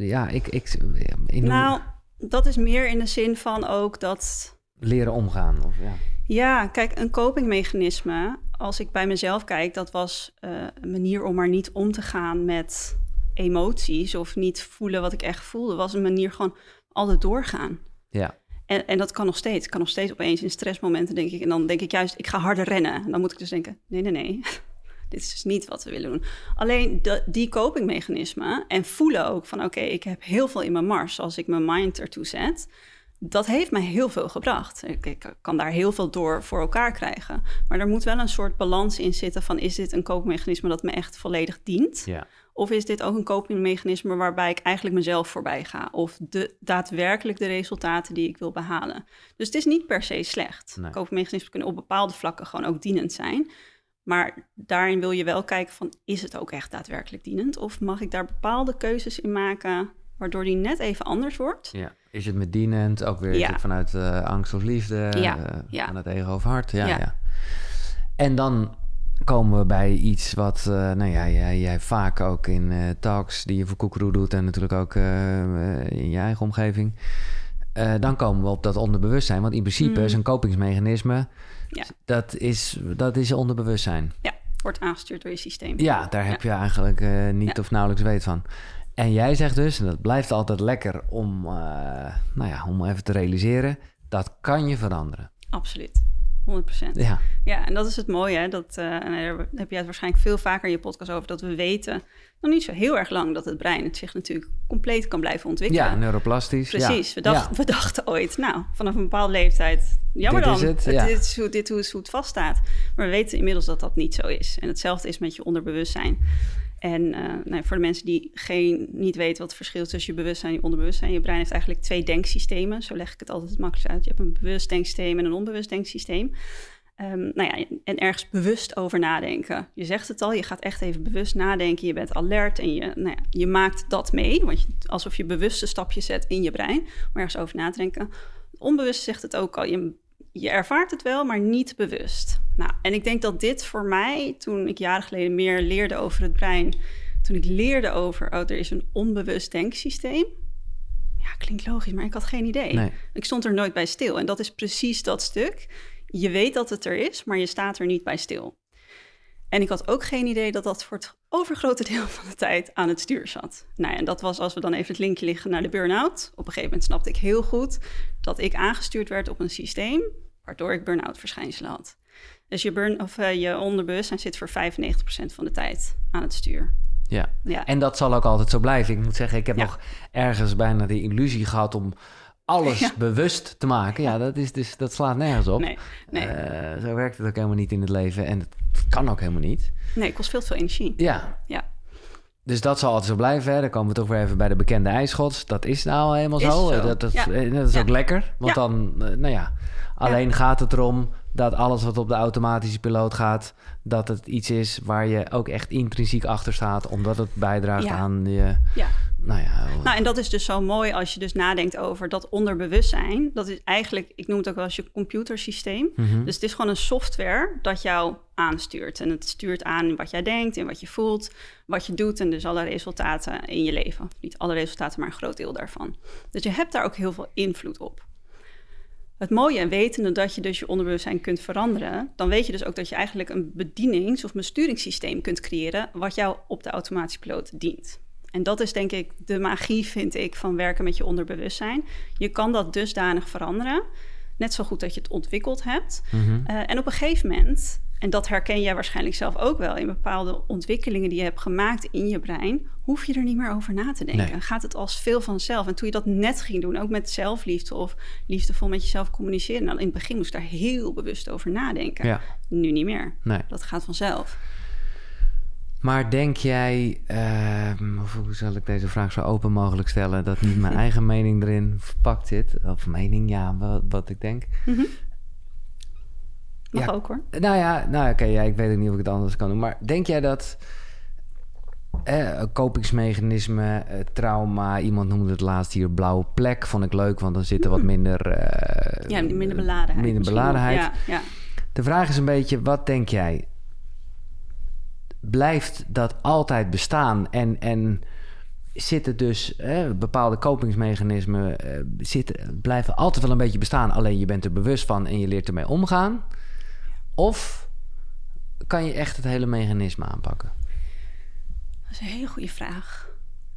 Nou, dat is meer in de zin van ook dat... Leren omgaan. Ja, kijk, een copingmechanisme... Als ik bij mezelf kijk, dat was een manier om maar niet om te gaan met emoties... of niet voelen wat ik echt voelde. Was een manier gewoon altijd doorgaan. Ja. En dat kan nog steeds. Ik kan nog steeds opeens in stressmomenten, denk ik... en dan denk ik juist, ik ga harder rennen. En dan moet ik dus denken, nee. Dit is dus niet wat we willen doen. Alleen die copingmechanismen en voelen ook van... oké, ik heb heel veel in mijn mars als ik mijn mind ertoe zet... Dat heeft mij heel veel gebracht. Ik kan daar heel veel door voor elkaar krijgen. Maar er moet wel een soort balans in zitten van... is dit een copingmechanisme dat me echt volledig dient? Ja. Of is dit ook een copingmechanisme waarbij ik eigenlijk mezelf voorbij ga? Of daadwerkelijk de resultaten die ik wil behalen? Dus het is niet per se slecht. Nee. Copingmechanismen kunnen op bepaalde vlakken gewoon ook dienend zijn. Maar daarin wil je wel kijken van... is het ook echt daadwerkelijk dienend? Of mag ik daar bepaalde keuzes in maken... waardoor die net even anders wordt? Ja. Is het met dienend? Ook weer is het vanuit angst of liefde? Vanuit ego of hart? Ja. En dan komen we bij iets wat... jij vaak ook in talks die je voor Koekeroe doet... en natuurlijk ook in je eigen omgeving... dan komen we op dat onderbewustzijn. Want in principe is een kopingsmechanisme... Dat is je onderbewustzijn. Ja, wordt aangestuurd door je systeem. Ja, daar heb je eigenlijk niet of nauwelijks weet van. En jij zegt dus, en dat blijft altijd lekker om even te realiseren... dat kan je veranderen. Absoluut, 100%. Ja, en dat is het mooie, hè? En daar heb jij het waarschijnlijk veel vaker in je podcast over... dat we weten nog niet zo heel erg lang dat het brein het zich natuurlijk compleet kan blijven ontwikkelen. Ja, neuroplastisch. Precies, we dachten ooit, vanaf een bepaalde leeftijd... Jammer dit dan, is het, dit is hoe het vaststaat. Maar we weten inmiddels dat dat niet zo is. En hetzelfde is met je onderbewustzijn. En voor de mensen die niet weten wat het verschil is tussen je bewustzijn en je onderbewustzijn. Je brein heeft eigenlijk 2 denksystemen. Zo leg ik het altijd het makkelijkst uit. Je hebt een bewust denksysteem en een onbewust denksysteem. En ergens bewust over nadenken. Je zegt het al, je gaat echt even bewust nadenken. Je bent alert en je maakt dat mee. Want alsof je bewuste stapjes zet in je brein. Om ergens over na te denken. Onbewust zegt het ook al. Je ervaart het wel, maar niet bewust. Nou, en ik denk dat dit voor mij, toen ik jaren geleden meer leerde over het brein... toen ik leerde over, er is een onbewust denksysteem... Ja, klinkt logisch, maar ik had geen idee. Nee. Ik stond er nooit bij stil. En dat is precies dat stuk. Je weet dat het er is, maar je staat er niet bij stil. En ik had ook geen idee dat dat voor het overgrote deel van de tijd aan het stuur zat. Nou ja, en dat was als we dan even het linkje liggen naar de burn-out. Op een gegeven moment snapte ik heel goed dat ik aangestuurd werd op een systeem... waardoor ik burn-out verschijnselen had. Dus je onderbewustzijn zit voor 95% van de tijd aan het stuur. Ja, en dat zal ook altijd zo blijven. Ik moet zeggen, ik heb nog ergens bijna de illusie gehad om alles bewust te maken. Ja, dat slaat nergens op. Nee. Zo werkt het ook helemaal niet in het leven. En het kan ook helemaal niet. Nee, het kost veel te veel energie. Ja. Dus dat zal altijd zo blijven. Hè. Dan komen we toch weer even bij de bekende ijsschots. Dat is helemaal zo. Dat is ook lekker. Want dan, alleen gaat het erom dat alles wat op de automatische piloot gaat, dat het iets is waar je ook echt intrinsiek achter staat, omdat het bijdraagt aan je... Ja. Nou, en dat is dus zo mooi als je dus nadenkt over dat onderbewustzijn. Dat is eigenlijk, ik noem het ook wel als je computersysteem. Mm-hmm. Dus het is gewoon een software dat jou aanstuurt. En het stuurt aan in wat jij denkt, in wat je voelt, wat je doet en dus alle resultaten in je leven. Niet alle resultaten, maar een groot deel daarvan. Dus je hebt daar ook heel veel invloed op. Het mooie en wetende dat je dus je onderbewustzijn kunt veranderen, dan weet je dus ook dat je eigenlijk een bedienings- of besturingssysteem kunt creëren wat jou op de automatische piloot dient. En dat is denk ik de magie, vind ik, van werken met je onderbewustzijn. Je kan dat dusdanig veranderen. Net zo goed dat je het ontwikkeld hebt. Mm-hmm. En op een gegeven moment, en dat herken jij waarschijnlijk zelf ook wel, in bepaalde ontwikkelingen die je hebt gemaakt in je brein, hoef je er niet meer over na te denken. Nee. Gaat het als veel vanzelf. En toen je dat net ging doen, ook met zelfliefde of liefdevol met jezelf communiceren, nou, in het begin moest ik daar heel bewust over nadenken. Ja. Nu niet meer. Nee. Dat gaat vanzelf. Maar denk jij, hoe zal ik deze vraag zo open mogelijk stellen, dat niet mijn eigen mening erin verpakt zit? Of mening, ja, wat ik denk. Mm-hmm. Mag ook hoor. Oké, ik weet ook niet of ik het anders kan doen. Maar denk jij dat kopingsmechanisme, trauma, iemand noemde het laatst hier blauwe plek, vond ik leuk, want dan zit er wat minder... minder beladenheid. Minder beladenheid. Ja. De vraag is een beetje, wat denk jij? Blijft dat altijd bestaan en zitten dus bepaalde kopingsmechanismen blijven altijd wel een beetje bestaan, alleen je bent er bewust van en je leert ermee omgaan? Of kan je echt het hele mechanisme aanpakken? Dat is een hele goede vraag.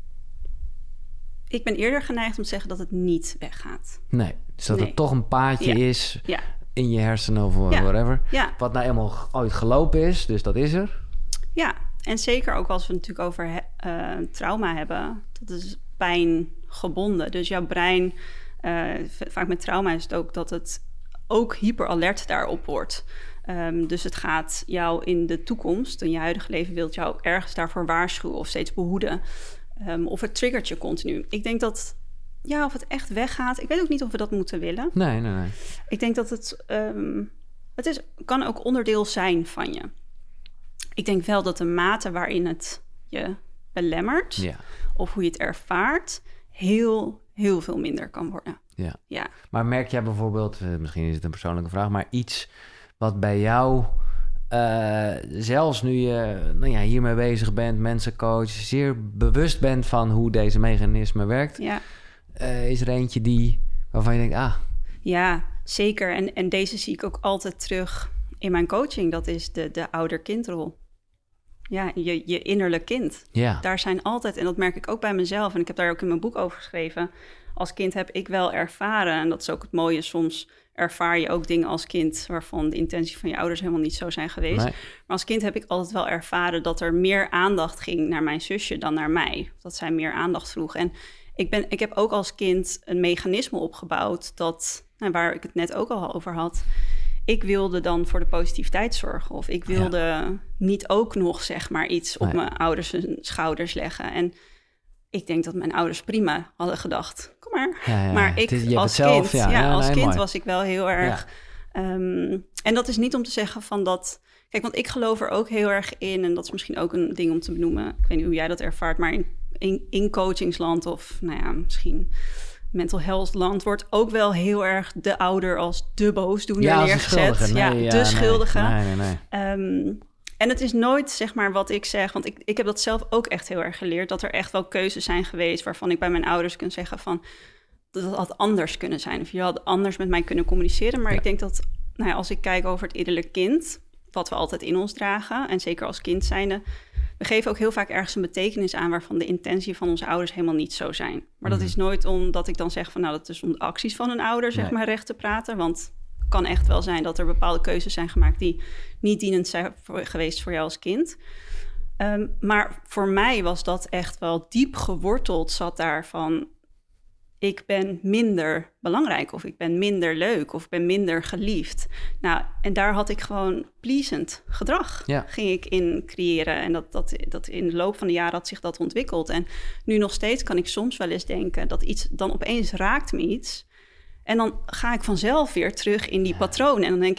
Ik ben eerder geneigd om te zeggen dat het niet weggaat. Nee, dus dat het toch een paadje is in je hersenen of whatever. Ja. Wat nou eenmaal ooit gelopen is, dus dat is er. Ja, en zeker ook als we het natuurlijk over trauma hebben. Dat is pijngebonden. Dus jouw brein, vaak met trauma is het ook dat het ook hyperalert daarop wordt. Dus het gaat jou in de toekomst, in je huidige leven, wilt jou ergens daarvoor waarschuwen of steeds behoeden. Of het triggert je continu. Ik denk dat, of het echt weggaat. Ik weet ook niet of we dat moeten willen. Nee. Ik denk dat het kan ook onderdeel zijn van je. Ik denk wel dat de mate waarin het je belemmert, of hoe je het ervaart, heel, heel veel minder kan worden. Ja. Maar merk jij bijvoorbeeld, misschien is het een persoonlijke vraag, maar iets wat bij jou, zelfs nu je hiermee bezig bent, mensencoach, zeer bewust bent van hoe deze mechanisme werkt, is er eentje waarvan je denkt, Ja, zeker. En deze zie ik ook altijd terug in mijn coaching. Dat is de ouder-kindrol. Ja, je innerlijk kind. Ja. Daar zijn altijd, en dat merk ik ook bij mezelf, en ik heb daar ook in mijn boek over geschreven, als kind heb ik wel ervaren, en dat is ook het mooie, soms ervaar je ook dingen als kind waarvan de intentie van je ouders helemaal niet zo zijn geweest. Nee. Maar als kind heb ik altijd wel ervaren dat er meer aandacht ging naar mijn zusje dan naar mij. Dat zij meer aandacht vroeg. En ik heb ook als kind een mechanisme opgebouwd dat, waar ik het net ook al over had, ik wilde dan voor de positiviteit zorgen. Of ik wilde niet ook nog, zeg maar, iets op mijn ouders schouders leggen. En ik denk dat mijn ouders prima hadden gedacht, kom maar. Maar ik als kind was ik wel heel erg... en dat is niet om te zeggen van dat... Kijk, want ik geloof er ook heel erg in, en dat is misschien ook een ding om te benoemen. Ik weet niet hoe jij dat ervaart, maar in coachingsland of misschien mental health land wordt ook wel heel erg de ouder als de boosdoener neergezet. De schuldige. Nee. En het is nooit, zeg maar, wat ik zeg, want ik heb dat zelf ook echt heel erg geleerd, dat er echt wel keuzes zijn geweest waarvan ik bij mijn ouders kan zeggen van, dat had anders kunnen zijn. Of je had anders met mij kunnen communiceren. Maar ik denk dat, als ik kijk over het innerlijk kind, wat we altijd in ons dragen, en zeker als kind zijnde, we geven ook heel vaak ergens een betekenis aan waarvan de intentie van onze ouders helemaal niet zo zijn. Maar dat is nooit omdat ik dan zeg van, dat is om de acties van een ouder, zeg maar, recht te praten. Want het kan echt wel zijn dat er bepaalde keuzes zijn gemaakt die niet dienend zijn geweest voor jou als kind. Maar voor mij was dat echt wel diep geworteld, zat daar van, ik ben minder belangrijk, of ik ben minder leuk, of ik ben minder geliefd. En daar had ik gewoon pleasend gedrag, ging ik in creëren. En dat in de loop van de jaren had zich dat ontwikkeld. En nu nog steeds kan ik soms wel eens denken dat iets, dan opeens raakt me iets. En dan ga ik vanzelf weer terug in die patroon. En dan denk ik,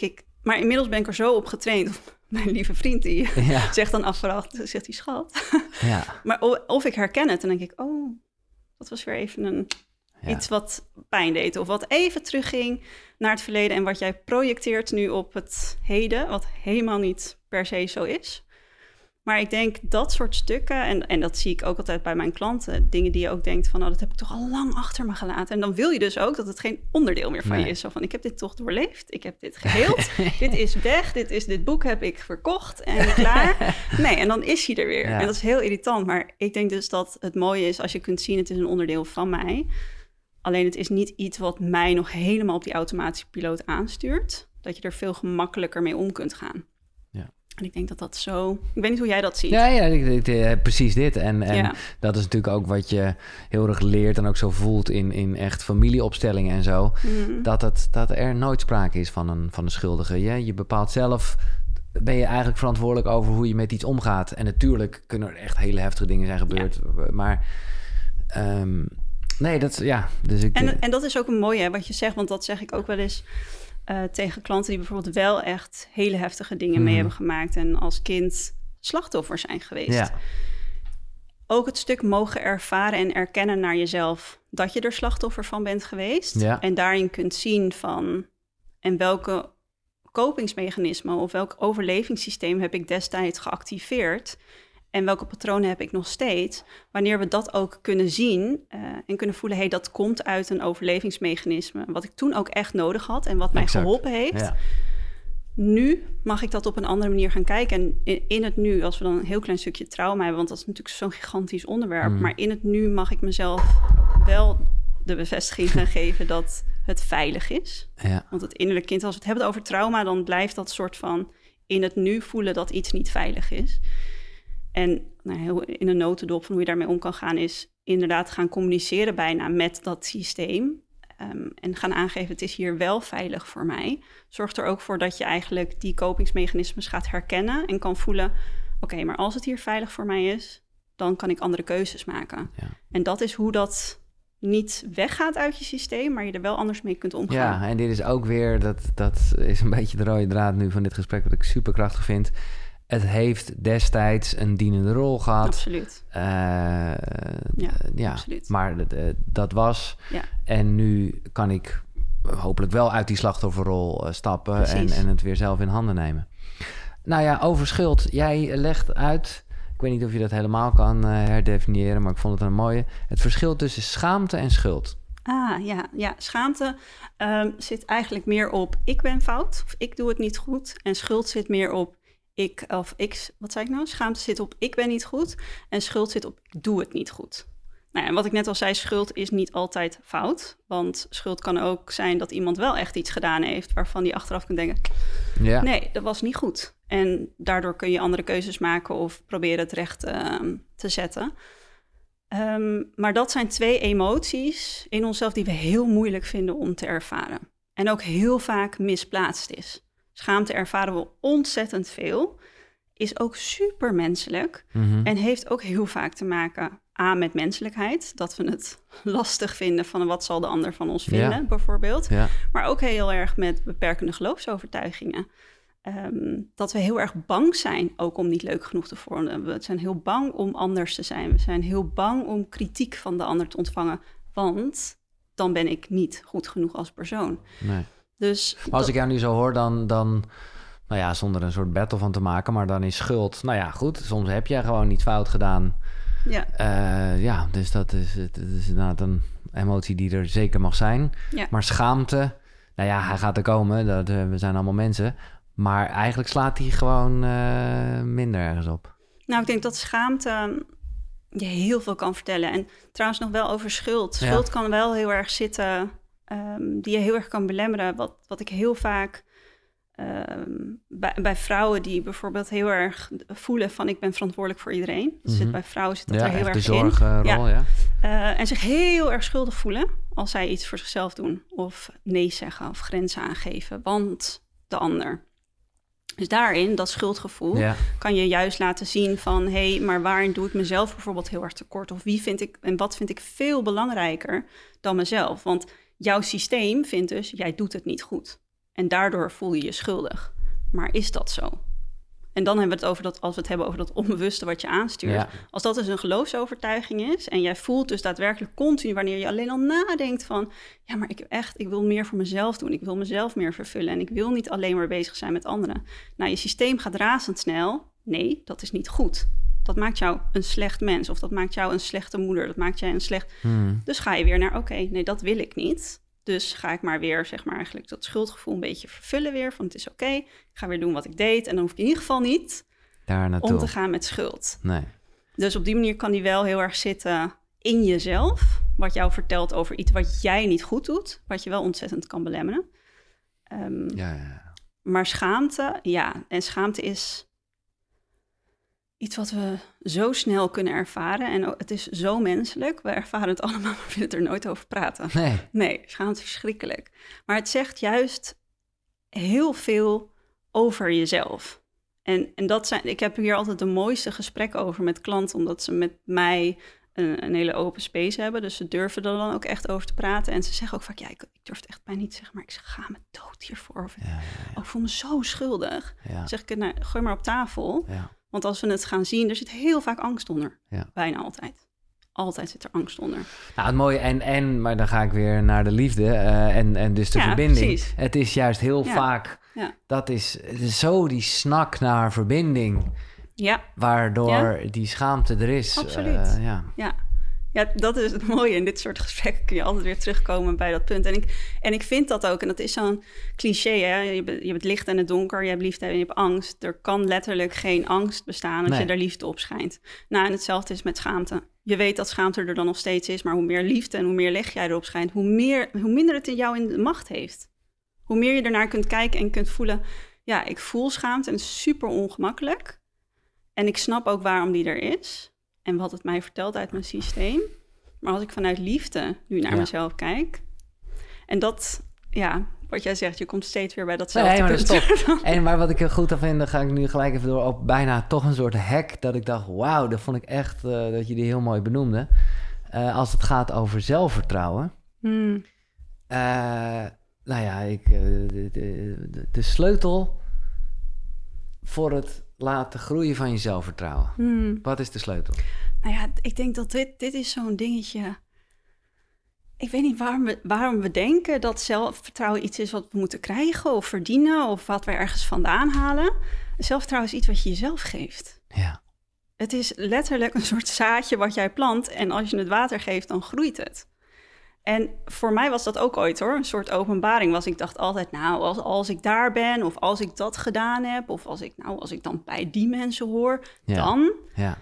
Maar inmiddels ben ik er zo op getraind. Mijn lieve vriend die zegt dan achteraf, zegt hij schat. Ja. Maar of ik herken het, dan denk ik, dat was weer even iets wat pijn deed. Of wat even terugging naar het verleden. En wat jij projecteert nu op het heden, wat helemaal niet per se zo is. Maar ik denk dat soort stukken, en dat zie ik ook altijd bij mijn klanten, dingen die je ook denkt van, dat heb ik toch al lang achter me gelaten. En dan wil je dus ook dat het geen onderdeel meer van je is. Zo van, ik heb dit toch doorleefd, ik heb dit geheeld, dit is weg, dit boek heb ik verkocht en klaar. Nee, en dan is hij er weer. Ja. En dat is heel irritant, maar ik denk dus dat het mooie is als je kunt zien, het is een onderdeel van mij. Alleen het is niet iets wat mij nog helemaal op die automatische piloot aanstuurt. Dat je er veel gemakkelijker mee om kunt gaan. En ik denk dat dat zo... Ik weet niet hoe jij dat ziet. Ja, precies dit. En dat is natuurlijk ook wat je heel erg leert en ook zo voelt in echt familieopstellingen en zo. Mm. Dat er nooit sprake is van een schuldige. Je bepaalt zelf, ben je eigenlijk verantwoordelijk over hoe je met iets omgaat. En natuurlijk kunnen er echt hele heftige dingen zijn gebeurd. Ja. Maar nee, dat... Ja, dus en dat is ook een mooie, wat je zegt, want dat zeg ik ook wel eens... tegen klanten die bijvoorbeeld wel echt hele heftige dingen mee hebben gemaakt... en als kind slachtoffer zijn geweest. Ja. Ook het stuk mogen ervaren en erkennen naar jezelf... dat je er slachtoffer van bent geweest. Ja. En daarin kunt zien van... en welke kopingsmechanismen of welk overlevingssysteem heb ik destijds geactiveerd... en welke patronen heb ik nog steeds? Wanneer we dat ook kunnen zien en kunnen voelen... hey, dat komt uit een overlevingsmechanisme... wat ik toen ook echt nodig had en wat mij geholpen heeft. Ja. Nu mag ik dat op een andere manier gaan kijken. En in het nu, als we dan een heel klein stukje trauma hebben... want dat is natuurlijk zo'n gigantisch onderwerp... maar in het nu mag ik mezelf wel de bevestiging gaan geven... dat het veilig is. Ja. Want het innerlijke kind, als we het hebben over trauma... dan blijft dat soort van in het nu voelen dat iets niet veilig is... En heel in een notendop van hoe je daarmee om kan gaan... is inderdaad gaan communiceren bijna met dat systeem. En gaan aangeven, het is hier wel veilig voor mij. Zorgt er ook voor dat je eigenlijk die kopingsmechanismes gaat herkennen... en kan voelen, oké, maar als het hier veilig voor mij is... dan kan ik andere keuzes maken. Ja. En dat is hoe dat niet weggaat uit je systeem... maar je er wel anders mee kunt omgaan. Ja, en dit is ook weer, dat is een beetje de rode draad nu van dit gesprek... wat ik super krachtig vind... Het heeft destijds een dienende rol gehad. Absoluut. Absoluut. Maar dat was. Ja. En nu kan ik hopelijk wel uit die slachtofferrol stappen... en het weer zelf in handen nemen. Nou ja, over schuld. Jij legt uit... Ik weet niet of je dat helemaal kan herdefiniëren... maar ik vond het een mooie. Het verschil tussen schaamte en schuld. Ja. Schaamte zit eigenlijk meer op... ik ben fout of ik doe het niet goed. En schuld zit meer op... wat zei ik nou? Schaamte zit op ik ben niet goed en schuld zit op ik doe het niet goed. Nou ja, en wat ik net al zei, schuld is niet altijd fout. Want schuld kan ook zijn dat iemand wel echt iets gedaan heeft... waarvan die achteraf kunt denken, nee, dat was niet goed. En daardoor kun je andere keuzes maken of proberen het recht te zetten. Maar dat zijn twee emoties in onszelf die we heel moeilijk vinden om te ervaren. En ook heel vaak misplaatst is. Schaamte ervaren we ontzettend veel. Is ook super menselijk. Mm-hmm. En heeft ook heel vaak te maken met menselijkheid. Dat we het lastig vinden van wat zal de ander van ons vinden, bijvoorbeeld. Ja. Maar ook heel erg met beperkende geloofsovertuigingen. Dat we heel erg bang zijn ook om niet leuk genoeg te worden. We zijn heel bang om anders te zijn. We zijn heel bang om kritiek van de ander te ontvangen. Want dan ben ik niet goed genoeg als persoon. Nee. Dus maar als ik jou nu zo hoor, dan nou ja, zonder een soort battle van te maken, maar dan is schuld. Nou ja, goed, soms heb jij gewoon niet fout gedaan. Ja. Dus dat is inderdaad een emotie die er zeker mag zijn. Ja. Maar schaamte, nou ja, hij gaat er komen. We zijn allemaal mensen. Maar eigenlijk slaat hij gewoon minder ergens op. Nou, ik denk dat schaamte je heel veel kan vertellen. En trouwens nog wel over schuld. Schuld kan wel heel erg zitten... die je heel erg kan belemmeren. Wat ik heel vaak bij vrouwen die bijvoorbeeld heel erg voelen van ik ben verantwoordelijk voor iedereen. Dus bij vrouwen zit dat er heel erg de zorgrol, in. En zich heel erg schuldig voelen als zij iets voor zichzelf doen. Of nee zeggen of grenzen aangeven, want de ander. Dus daarin, dat schuldgevoel, kan je juist laten zien van... hé, maar waarin doe ik mezelf bijvoorbeeld heel erg tekort? Of wie vind ik en wat vind ik veel belangrijker dan mezelf? Want jouw systeem vindt dus, jij doet het niet goed. En daardoor voel je je schuldig. maar is dat zo? En dan hebben we het over dat, als we het hebben over dat onbewuste wat je aanstuurt. Ja. Als dat dus een geloofsovertuiging is en jij voelt dus daadwerkelijk continu wanneer je alleen al nadenkt van, ja, maar ik wil meer voor mezelf doen. Ik wil mezelf meer vervullen en ik wil niet alleen maar bezig zijn met anderen. Nou, je systeem gaat razendsnel. Nee, dat is niet goed. Dat maakt jou een slecht mens of dat maakt jou een slechte moeder. Dat maakt jij een slecht... Dus ga je weer naar, oké, nee, dat wil ik niet. Dus ga ik maar weer, zeg maar, eigenlijk dat schuldgevoel een beetje vervullen weer. Van het is oké, ik ga weer doen wat ik deed. En dan hoef ik in ieder geval niet daar naartoe om te gaan met schuld. Nee. Dus op die manier kan die wel heel erg zitten in jezelf. Wat jou vertelt over iets wat jij niet goed doet. Wat je wel ontzettend kan belemmeren. Maar schaamte, en schaamte is iets wat we zo snel kunnen ervaren. En het is zo menselijk. We ervaren het allemaal, maar we willen er nooit over praten. Nee, schaamte is verschrikkelijk. Maar het zegt juist heel veel over jezelf. En ik heb hier altijd de mooiste gesprekken over met klanten, omdat ze met mij een hele open space hebben. Dus ze durven er dan ook echt over te praten. En ze zeggen ook vaak, ik durf het echt bijna niet te zeggen, maar ik ga me dood hiervoor. Of ik voel me zo schuldig. Dan zeg ik, nou, gooi maar op tafel. Ja. Want als we het gaan zien, er zit heel vaak angst onder. Ja. Bijna altijd. Altijd zit er angst onder. Nou, het mooie maar dan ga ik weer naar de liefde en dus de verbinding. Precies. Het is juist heel vaak, dat is zo die snak naar verbinding. Ja. Waardoor die schaamte er is. Absoluut. Ja, dat is het mooie. In dit soort gesprekken kun je altijd weer terugkomen bij dat punt. En ik vind dat ook, en dat is zo'n cliché, hè? Je hebt het licht en het donker, je hebt liefde en je hebt angst. Er kan letterlijk geen angst bestaan als je daar liefde op schijnt. Nou, en hetzelfde is met schaamte. Je weet dat schaamte er dan nog steeds is, maar hoe meer liefde en hoe meer licht jij erop schijnt, hoe minder het in jou in de macht heeft. Hoe meer je ernaar kunt kijken en kunt voelen, ja, ik voel schaamte en het is super ongemakkelijk. En ik snap ook waarom die er is. En wat het mij vertelt uit mijn systeem. Maar als ik vanuit liefde nu naar mezelf kijk. En dat, wat jij zegt, je komt steeds weer bij datzelfde punt. Maar wat ik heel goed vind, dan ga ik nu gelijk even door op bijna toch een soort hack. Dat ik dacht, wauw, dat vond ik echt dat je die heel mooi benoemde. Als het gaat over zelfvertrouwen. De sleutel voor het laten groeien van je zelfvertrouwen. Wat is de sleutel? Nou ja, ik denk dat dit is zo'n dingetje. Ik weet niet waarom we denken dat zelfvertrouwen iets is wat we moeten krijgen of verdienen of wat we ergens vandaan halen. Zelfvertrouwen is iets wat je jezelf geeft. Ja. Het is letterlijk een soort zaadje wat jij plant en als je het water geeft, dan groeit het. En voor mij was dat ook ooit hoor, een soort openbaring. Ik dacht altijd, nou, als ik daar ben of als ik dat gedaan heb of als ik dan bij die mensen hoor, dan... Ja.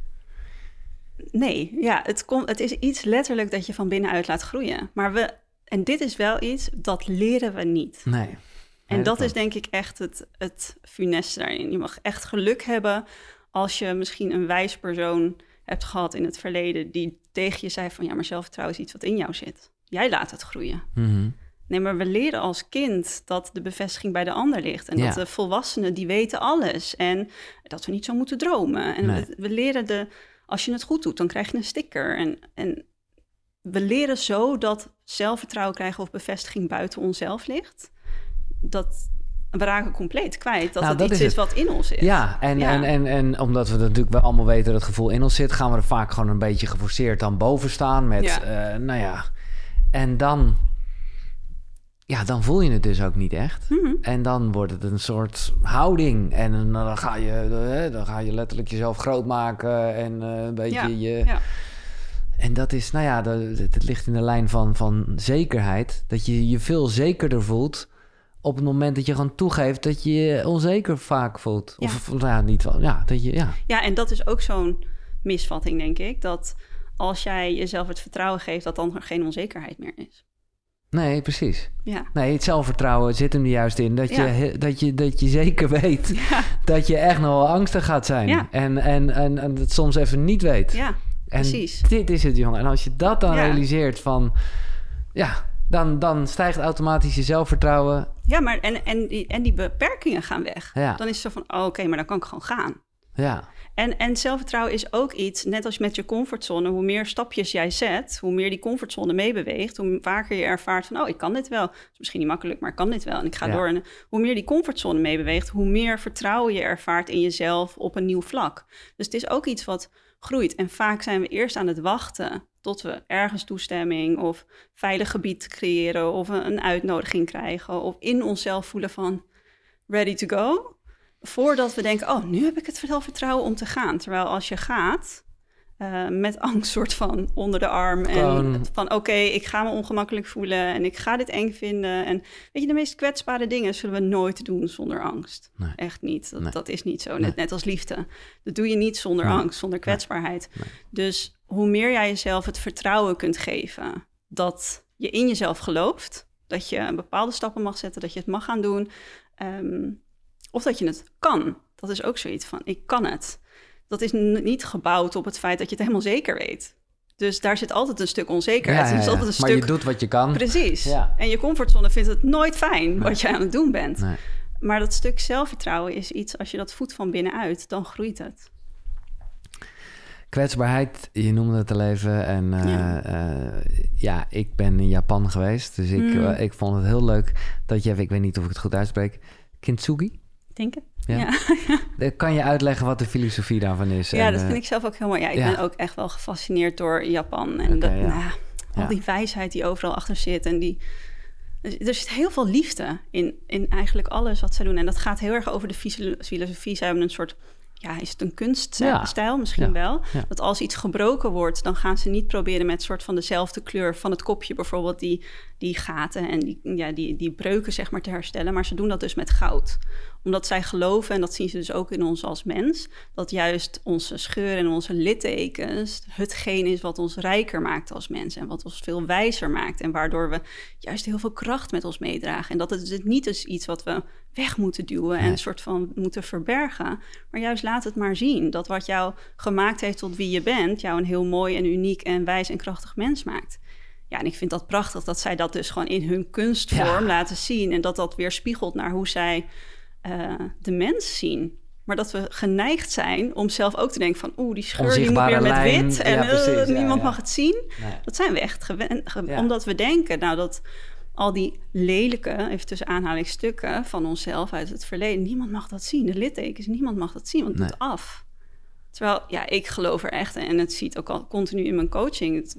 Nee, het is iets letterlijk dat je van binnenuit laat groeien. En dit is wel iets, dat leren we niet. Nee. En dat is denk ik echt het funeste daarin. Je mag echt geluk hebben als je misschien een wijs persoon hebt gehad in het verleden die tegen je zei van, ja, maar zelfvertrouwen is iets wat in jou zit. Jij laat het groeien. Mm-hmm. Nee, maar we leren als kind dat de bevestiging bij de ander ligt. En dat de volwassenen, die weten alles. En dat we niet zo moeten dromen. En we leren als je het goed doet, dan krijg je een sticker. En we leren zo dat zelfvertrouwen krijgen of bevestiging buiten onszelf ligt. Dat we raken compleet kwijt dat het iets is wat in ons is. Ja, en omdat we natuurlijk wel allemaal weten dat het gevoel in ons zit, gaan we er vaak gewoon een beetje geforceerd dan boven staan met, en dan voel je het dus ook niet echt. Mm-hmm. En dan wordt het een soort houding. En dan ga je letterlijk jezelf groot maken en een beetje je... En dat is, het ligt in de lijn van zekerheid. Dat je je veel zekerder voelt op het moment dat je gewoon toegeeft dat je je onzeker vaak voelt. Ja. Ja, en dat is ook zo'n misvatting, denk ik. Dat als jij jezelf het vertrouwen geeft, dat dan er geen onzekerheid meer is. Nee, precies. Ja. Nee, het zelfvertrouwen zit hem er juist in. Dat je zeker weet dat je echt nog wel angstig gaat zijn. Ja. En het soms even niet weet. Ja, precies. En dit is het, jongen. En als je dat dan realiseert van... Dan stijgt automatisch je zelfvertrouwen. Ja, maar en die beperkingen gaan weg. Ja. Dan is het zo van, oké, maar dan kan ik gewoon gaan. Ja. En zelfvertrouwen is ook iets, net als met je comfortzone, hoe meer stapjes jij zet, hoe meer die comfortzone meebeweegt, hoe vaker je ervaart van, ik kan dit wel. Het is misschien niet makkelijk, maar ik kan dit wel en ik ga door. En hoe meer die comfortzone meebeweegt, hoe meer vertrouwen je ervaart in jezelf op een nieuw vlak. Dus het is ook iets wat groeit. En vaak zijn we eerst aan het wachten tot we ergens toestemming of veilig gebied creëren of een uitnodiging krijgen of in onszelf voelen van ready to go. Voordat we denken, nu heb ik het zelfvertrouwen om te gaan. Terwijl als je gaat, met angst soort van onder de arm. En van oké, ik ga me ongemakkelijk voelen en ik ga dit eng vinden. En weet je, de meest kwetsbare dingen zullen we nooit doen zonder angst. Nee. Echt niet. Dat is niet zo. Net als liefde. Dat doe je niet zonder angst, zonder kwetsbaarheid. Nee. Dus hoe meer jij jezelf het vertrouwen kunt geven dat je in jezelf gelooft, dat je bepaalde stappen mag zetten, dat je het mag gaan doen, of dat je het kan. Dat is ook zoiets van, ik kan het. Dat is niet gebouwd op het feit dat je het helemaal zeker weet. Dus daar zit altijd een stuk onzekerheid. Ja. Altijd een maar stuk... je doet wat je kan. Precies. Ja. En je comfortzone vindt het nooit fijn wat je aan het doen bent. Nee. Maar dat stuk zelfvertrouwen is iets, als je dat voedt van binnenuit, dan groeit het. Kwetsbaarheid, je noemde het al even. En ik ben in Japan geweest. Dus ik vond het heel leuk dat je even, ik weet niet of ik het goed uitspreek, Kintsugi? Denk het. Ja. Kan je uitleggen wat de filosofie daarvan is? Ja, dat vind ik zelf ook heel mooi. Ja, ik ben ook echt wel gefascineerd door Japan. En al die wijsheid die overal achter zit. En er zit heel veel liefde in eigenlijk alles wat ze doen. En dat gaat heel erg over de filosofie. Ze hebben een soort... Ja, is het een kunststijl? Misschien wel. Ja. Dat als iets gebroken wordt, dan gaan ze niet proberen met soort van dezelfde kleur van het kopje bijvoorbeeld die gaten en die breuken zeg maar te herstellen. Maar ze doen dat dus met goud. Omdat zij geloven, en dat zien ze dus ook in ons als mens, dat juist onze scheuren en onze littekens hetgeen is wat ons rijker maakt als mens en wat ons veel wijzer maakt. En waardoor we juist heel veel kracht met ons meedragen. En dat het dus niet is iets wat we weg moeten duwen en een soort van moeten verbergen. Maar juist laat het maar zien dat wat jou gemaakt heeft tot wie je bent, jou een heel mooi en uniek en wijs en krachtig mens maakt. Ja, en ik vind dat prachtig dat zij dat dus gewoon in hun kunstvorm laten zien. En dat weer spiegelt naar hoe zij de mens zien. Maar dat we geneigd zijn om zelf ook te denken van... die scheur die moet weer met wit en niemand mag het zien. Nee. Dat zijn we echt gewend. Omdat we denken dat al die lelijke, even tussen aanhalingsstukken van onszelf uit het verleden, niemand mag dat zien. De littekens, niemand mag dat zien, want het doet af. Terwijl, ik geloof er echt, en het ziet ook al continu in mijn coaching,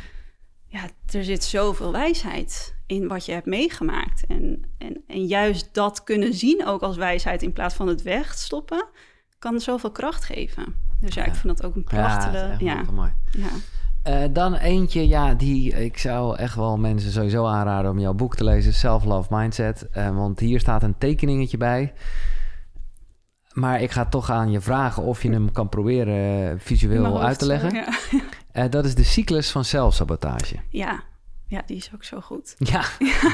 er zit zoveel wijsheid in wat je hebt meegemaakt. En juist dat kunnen zien ook als wijsheid in plaats van het wegstoppen, kan zoveel kracht geven. Dus ik vind dat ook een prachtige... Ja, dat is echt mooi. Ja. Dan eentje, die ik zou echt wel mensen sowieso aanraden om jouw boek te lezen, Self-Love Mindset. Want hier staat een tekeningetje bij. Maar ik ga toch aan je vragen of je hem kan proberen visueel uit te leggen. Ja. Dat is de cyclus van zelfsabotage. Ja, die is ook zo goed. Ja.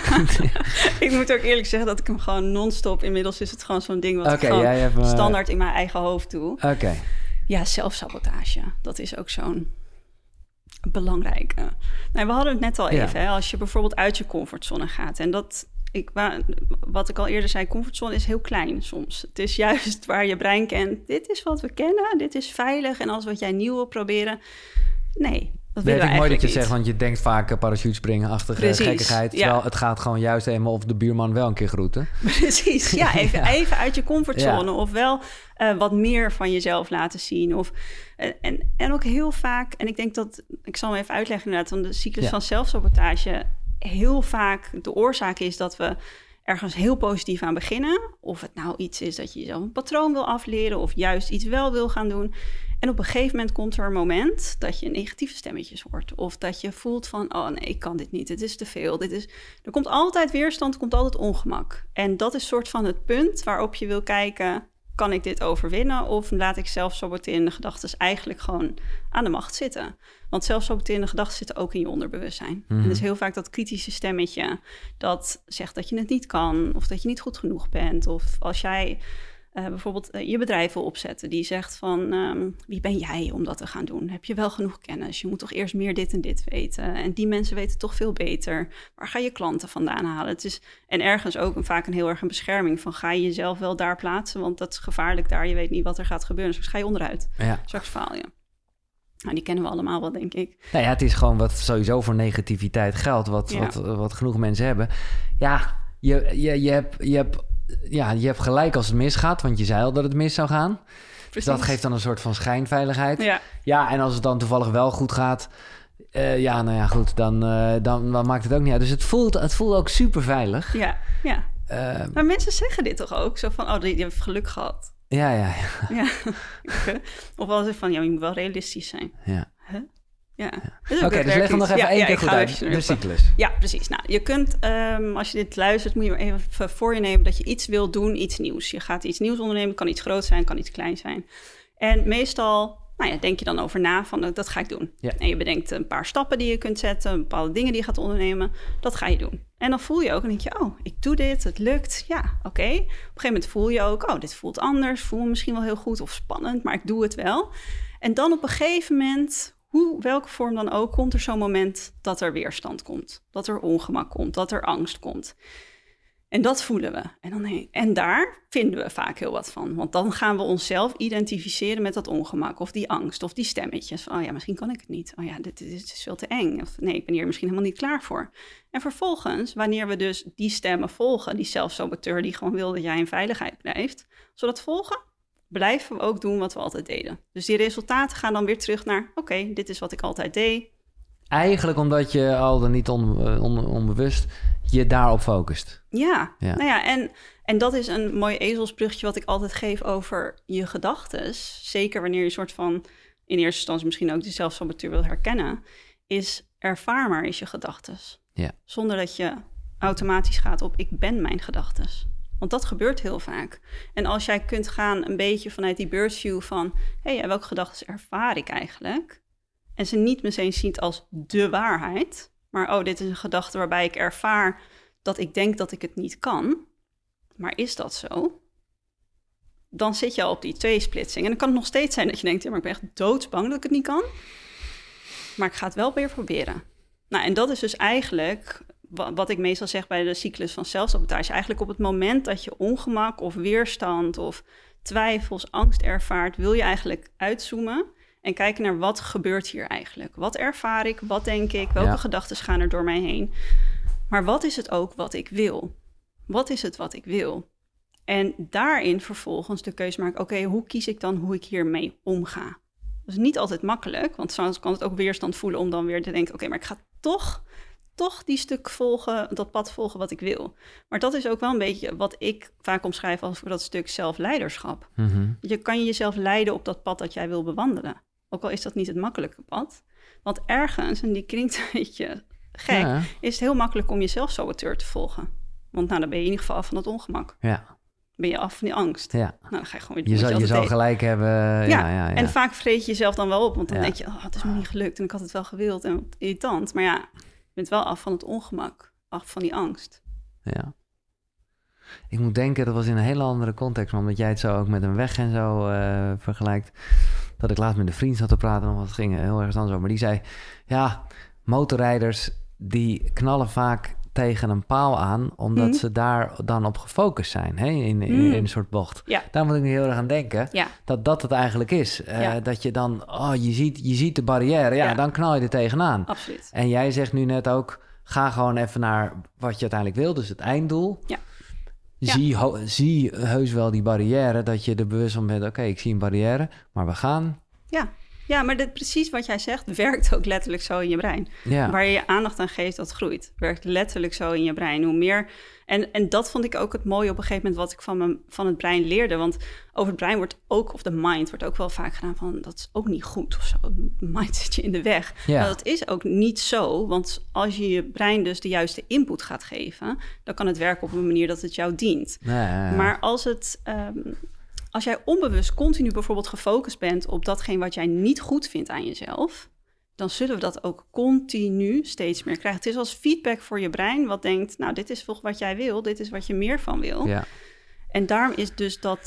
Ik moet ook eerlijk zeggen dat ik hem gewoon non-stop... Inmiddels is het gewoon zo'n ding wat ik gewoon standaard in mijn eigen hoofd doe. Oké. Ja, zelfsabotage. Dat is ook zo'n belangrijke. We hadden het net al even. Hè, als je bijvoorbeeld uit je comfortzone gaat. En wat ik al eerder zei, comfortzone is heel klein soms. Het is juist waar je brein kent. Dit is wat we kennen, dit is veilig. En als wat jij nieuw wil proberen... Nee, dat willen we eigenlijk mooi dat je niet. zegt, want je denkt vaak parachutespringen-achtige gekkigheid. Terwijl het gaat gewoon juist helemaal of de buurman wel een keer groeten. Precies, even uit je comfortzone. Ja. Of wel wat meer van jezelf laten zien. En ook heel vaak, en ik denk dat... Ik zal hem even uitleggen inderdaad, want de cyclus van zelfsabotage... heel vaak de oorzaak is dat we ergens heel positief aan beginnen. Of het nou iets is dat je jezelf een patroon wil afleren... of juist iets wel wil gaan doen... En op een gegeven moment komt er een moment dat je negatieve stemmetjes hoort. Of dat je voelt van, nee, ik kan dit niet, het is te veel. Er komt altijd weerstand, er komt altijd ongemak. En dat is soort van het punt waarop je wil kijken, kan ik dit overwinnen? Of laat ik zelfsaboterende gedachten eigenlijk gewoon aan de macht zitten? Want zelfsaboterende gedachten zitten ook in je onderbewustzijn. En dus heel vaak dat kritische stemmetje dat zegt dat je het niet kan. Of dat je niet goed genoeg bent. Of als jij bijvoorbeeld je bedrijf wil opzetten. Die zegt van, wie ben jij om dat te gaan doen? Heb je wel genoeg kennis? Je moet toch eerst meer dit en dit weten. En die mensen weten toch veel beter. Waar ga je klanten vandaan halen? En ergens ook vaak heel erg een bescherming van, ga je jezelf wel daar plaatsen? Want dat is gevaarlijk daar. Je weet niet wat er gaat gebeuren. Straks ga je onderuit. Ja. Straks faal je. Nou, die kennen we allemaal wel, denk ik. Nou ja, het is gewoon wat sowieso voor negativiteit geldt. Wat genoeg mensen hebben. Ja, je hebt gelijk als het misgaat, want je zei al dat het mis zou gaan. Precies. Dus dat geeft dan een soort van schijnveiligheid. Ja, en als het dan toevallig wel goed gaat, goed, dan maakt het ook niet uit. Dus het voelt ook super veilig. Ja. Maar mensen zeggen dit toch ook? Zo van, die heeft geluk gehad. Ja. Of wel eens van, je moet wel realistisch zijn. Ja. Huh? Ja. Oké, dus leg hem nog even één keer goed uit, de cyclus. Ja, precies. Nou, je kunt, als je dit luistert, moet je maar even voor je nemen dat je iets wil doen, iets nieuws. Je gaat iets nieuws ondernemen, kan iets groot zijn, kan iets klein zijn. En meestal, denk je dan over na van, dat ga ik doen. Ja. En je bedenkt een paar stappen die je kunt zetten, bepaalde dingen die je gaat ondernemen, dat ga je doen. En dan voel je ook en denk je, ik doe dit, het lukt. Ja, oké. Op een gegeven moment voel je ook, dit voelt anders, voel me misschien wel heel goed of spannend, maar ik doe het wel. En dan op een gegeven moment, welke vorm dan ook, komt er zo'n moment dat er weerstand komt. Dat er ongemak komt, dat er angst komt. En dat voelen we. En daar vinden we vaak heel wat van. Want dan gaan we onszelf identificeren met dat ongemak of die angst of die stemmetjes. Van, misschien kan ik het niet. Dit is veel te eng. Of nee, ik ben hier misschien helemaal niet klaar voor. En vervolgens, wanneer we dus die stemmen volgen, die zelfsaboteur die gewoon wil dat jij in veiligheid blijft, zodat volgen, blijven we ook doen wat we altijd deden. Dus die resultaten gaan dan weer terug naar, dit is wat ik altijd deed. Eigenlijk omdat je al dan niet onbewust je daarop focust. Ja. Nou ja, en dat is een mooi ezelsbruggetje wat ik altijd geef over je gedachtes. Zeker wanneer je soort van in eerste instantie misschien ook die zelfsaboteur wil herkennen, is ervaar maar eens je gedachtes. Ja. Zonder dat je automatisch gaat op ik ben mijn gedachtes. Want dat gebeurt heel vaak. En als jij kunt gaan een beetje vanuit die birdview van, welke gedachtes ervaar ik eigenlijk? En ze niet meteen ziet als de waarheid, maar dit is een gedachte waarbij ik ervaar dat ik denk dat ik het niet kan. Maar is dat zo? Dan zit je al op die tweesplitsing. En dan kan het nog steeds zijn dat je denkt, maar ik ben echt doodsbang dat ik het niet kan. Maar ik ga het wel weer proberen. Nou, en dat is dus eigenlijk wat ik meestal zeg bij de cyclus van zelfsabotage. Eigenlijk op het moment dat je ongemak of weerstand of twijfels, angst ervaart, wil je eigenlijk uitzoomen en kijken naar wat gebeurt hier eigenlijk. Wat ervaar ik? Wat denk ik? Welke gedachten gaan er door mij heen? Maar wat is het ook wat ik wil? Wat is het wat ik wil? En daarin vervolgens de keuze maken, hoe kies ik dan hoe ik hiermee omga? Dat is niet altijd makkelijk, want soms kan het ook weerstand voelen om dan weer te denken, maar ik ga toch die stuk volgen, dat pad volgen wat ik wil. Maar dat is ook wel een beetje wat ik vaak omschrijf als voor dat stuk zelfleiderschap. Mm-hmm. Je kan jezelf leiden op dat pad dat jij wil bewandelen. Ook al is dat niet het makkelijke pad. Want ergens, en die klinkt een beetje gek, is het heel makkelijk om jezelf saboteur te volgen. Want dan ben je in ieder geval af van het ongemak. Ja. Ben je af van die angst. Ja. Nou, dan ga je gewoon weer doen. Je zou gelijk hebben. Ja. En vaak vreet je jezelf dan wel op. Want dan denk je, het is me niet gelukt en ik had het wel gewild en wat irritant. Maar je bent wel af van het ongemak. Af van die angst. Ja. Ik moet denken, dat was in een hele andere context. Maar omdat jij het zo ook met een weg en zo vergelijkt. Dat ik laatst met een vriend zat te praten. Want het ging heel erg anders over. Maar die zei, motorrijders die knallen vaak tegen een paal aan, omdat ze daar dan op gefocust zijn, in een soort bocht. Ja. Daar moet ik nu heel erg aan denken, dat het eigenlijk is. Dat je dan, je ziet de barrière, dan knal je er tegenaan. Absoluut. En jij zegt nu net ook, ga gewoon even naar wat je uiteindelijk wil, dus het einddoel. Ja. Zie heus wel die barrière, dat je er bewust van bent, ik zie een barrière, maar we gaan. Ja, maar precies wat jij zegt, werkt ook letterlijk zo in je brein. Ja. Waar je je aandacht aan geeft, dat groeit. Werkt letterlijk zo in je brein. Hoe meer. En dat vond ik ook het mooie op een gegeven moment wat ik van het brein leerde. Want over het brein wordt ook, of de mind, wordt ook wel vaak gedaan van, dat is ook niet goed of zo. De mind zit je in de weg. Ja. Maar dat is ook niet zo, want als je je brein dus de juiste input gaat geven, dan kan het werken op een manier dat het jou dient. Ja. Maar als jij onbewust continu bijvoorbeeld gefocust bent op datgene wat jij niet goed vindt aan jezelf, dan zullen we dat ook continu steeds meer krijgen. Het is als feedback voor je brein wat denkt, dit is volgens wat jij wil, dit is wat je meer van wil. Ja. En daarom is dus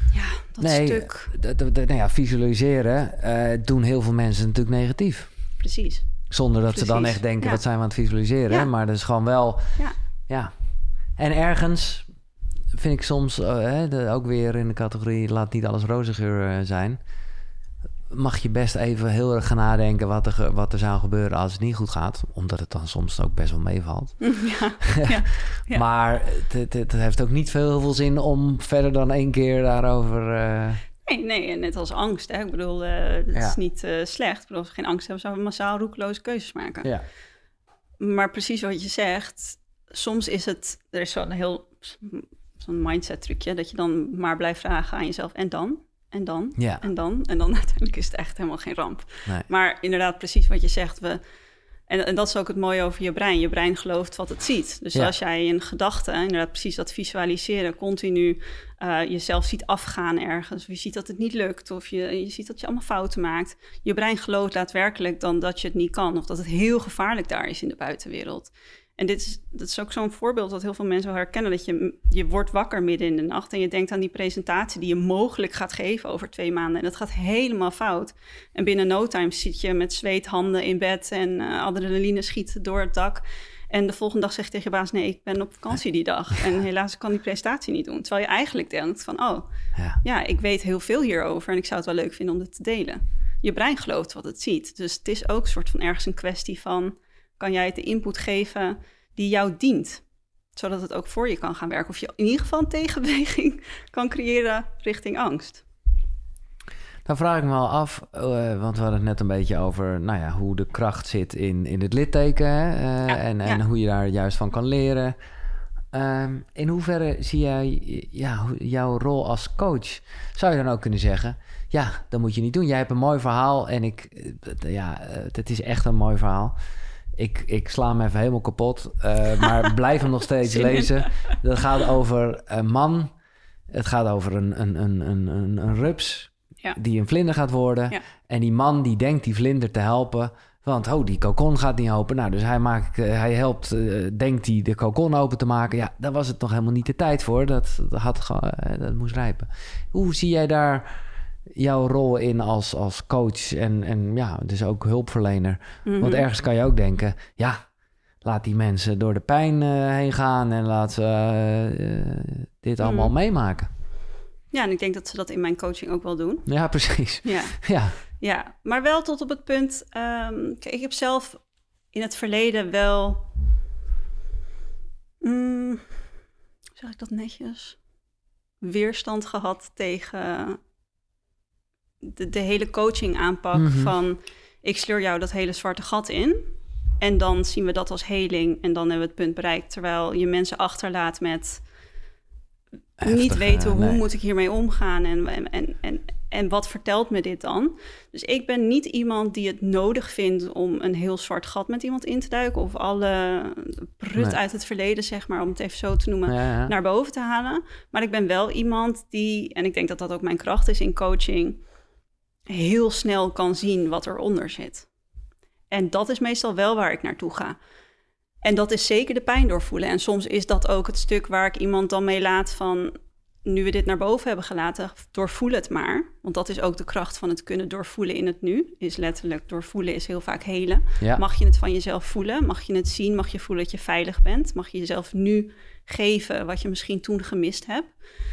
Ja, dat stuk. Nou ja, visualiseren doen heel veel mensen natuurlijk negatief. Precies. Zonder dat ze dan echt denken, wat zijn we aan het visualiseren? Ja. Maar dat is gewoon wel... Ja. Ja. En ergens vind ik soms, ook weer in de categorie... laat niet alles roze geur zijn... mag je best even heel erg gaan nadenken... wat er zou gebeuren als het niet goed gaat. Omdat het dan soms ook best wel meevalt. Ja. Maar het heeft ook niet heel veel zin... om verder dan 1 keer daarover... Nee, net als angst. Hè? Ik bedoel, het is niet slecht. Ik bedoel, als we geen angst hebben... zouden we massaal roekeloze keuzes maken. Ja. Maar precies wat je zegt... soms is het... Er is zo'n mindset trucje... dat je dan maar blijft vragen aan jezelf... en dan? En dan? Ja. En dan? En dan uiteindelijk is het echt helemaal geen ramp. Nee. Maar inderdaad, precies wat je zegt... En dat is ook het mooie over je brein. Je brein gelooft wat het ziet. Dus als jij een gedachte, inderdaad precies dat visualiseren... continu jezelf ziet afgaan ergens... of je ziet dat het niet lukt... of je ziet dat je allemaal fouten maakt... je brein gelooft daadwerkelijk dan dat je het niet kan... of dat het heel gevaarlijk daar is in de buitenwereld. En dat is ook zo'n voorbeeld dat heel veel mensen wel herkennen... dat je wordt wakker midden in de nacht... en je denkt aan die presentatie die je mogelijk gaat geven over 2 maanden... en dat gaat helemaal fout. En binnen no time zit je met zweethanden in bed... en adrenaline schiet door het dak... En de volgende dag zeg je tegen je baas... nee, ik ben op vakantie die dag. En helaas kan die presentatie niet doen. Terwijl je eigenlijk denkt van... ja, ik weet heel veel hierover... en ik zou het wel leuk vinden om dit te delen. Je brein gelooft wat het ziet. Dus het is ook een soort van ergens een kwestie van... kan jij het de input geven die jou dient? Zodat het ook voor je kan gaan werken. Of je in ieder geval een tegenbeweging kan creëren richting angst. Dan vraag ik me wel af, want we hadden het net een beetje over... hoe de kracht zit in het litteken... en hoe je daar juist van kan leren. In hoeverre zie jij jouw rol als coach? Zou je dan ook kunnen zeggen... ja, dat moet je niet doen. Jij hebt een mooi verhaal en het is echt een mooi verhaal... Ik sla hem even helemaal kapot, maar blijf hem nog steeds lezen. Dat gaat over een man. Het gaat over een rups die een vlinder gaat worden. Ja. En die man die denkt die vlinder te helpen. Want die kokon gaat niet open. Nou, dus hij helpt, denkt hij de kokon open te maken. Ja, daar was het nog helemaal niet de tijd voor. Dat moest rijpen. Hoe zie jij daar... jouw rol in als coach en dus ook hulpverlener. Mm-hmm. Want ergens kan je ook denken... laat die mensen door de pijn heen gaan... en laat ze dit allemaal meemaken. Ja, en ik denk dat ze dat in mijn coaching ook wel doen. Ja, precies. Ja, maar wel tot op het punt... kijk, ik heb zelf in het verleden wel... hoe zeg ik dat netjes? Weerstand gehad tegen... De hele coaching aanpak van... ik sleur jou dat hele zwarte gat in... en dan zien we dat als heling... en dan hebben we het punt bereikt... terwijl je mensen achterlaat met... niet weten hoe moet ik hiermee omgaan... en wat vertelt me dit dan? Dus ik ben niet iemand die het nodig vindt... om een heel zwart gat met iemand in te duiken... of alle prut uit het verleden, zeg maar... om het even zo te noemen, naar boven te halen. Maar ik ben wel iemand die... en ik denk dat dat ook mijn kracht is in coaching... heel snel kan zien wat eronder zit. En dat is meestal wel waar ik naartoe ga. En dat is zeker de pijn doorvoelen. En soms is dat ook het stuk waar ik iemand dan mee laat van... nu we dit naar boven hebben gelaten, doorvoel het maar. Want dat is ook de kracht van het kunnen doorvoelen in het nu. Is letterlijk, doorvoelen is heel vaak helen. Ja. Mag je het van jezelf voelen? Mag je het zien? Mag je voelen dat je veilig bent? Mag je jezelf nu geven wat je misschien toen gemist hebt?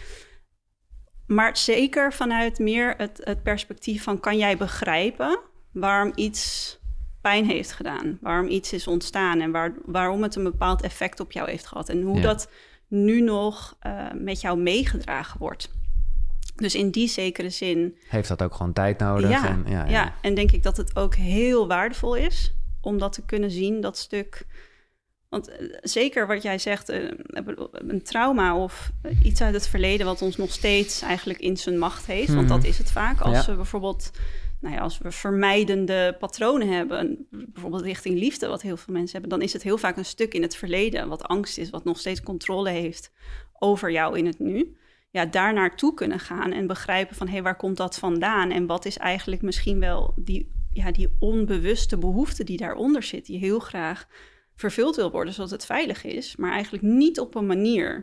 Maar zeker vanuit meer het perspectief van... kan jij begrijpen waarom iets pijn heeft gedaan? Waarom iets is ontstaan en waarom het een bepaald effect op jou heeft gehad? En hoe dat nu nog met jou meegedragen wordt. Dus in die zekere zin... heeft dat ook gewoon tijd nodig? En denk ik dat het ook heel waardevol is... om dat te kunnen zien, dat stuk... Want zeker wat jij zegt, een trauma of iets uit het verleden... wat ons nog steeds eigenlijk in zijn macht heeft. Want dat is het vaak. Als we bijvoorbeeld, als we vermijdende patronen hebben... bijvoorbeeld richting liefde, wat heel veel mensen hebben... dan is het heel vaak een stuk in het verleden... wat angst is, wat nog steeds controle heeft over jou in het nu. Ja, daar naartoe kunnen gaan en begrijpen van... waar komt dat vandaan? En wat is eigenlijk misschien wel die onbewuste behoefte die daaronder zit... die heel graag... vervuld wil worden zodat het veilig is, maar eigenlijk niet op een manier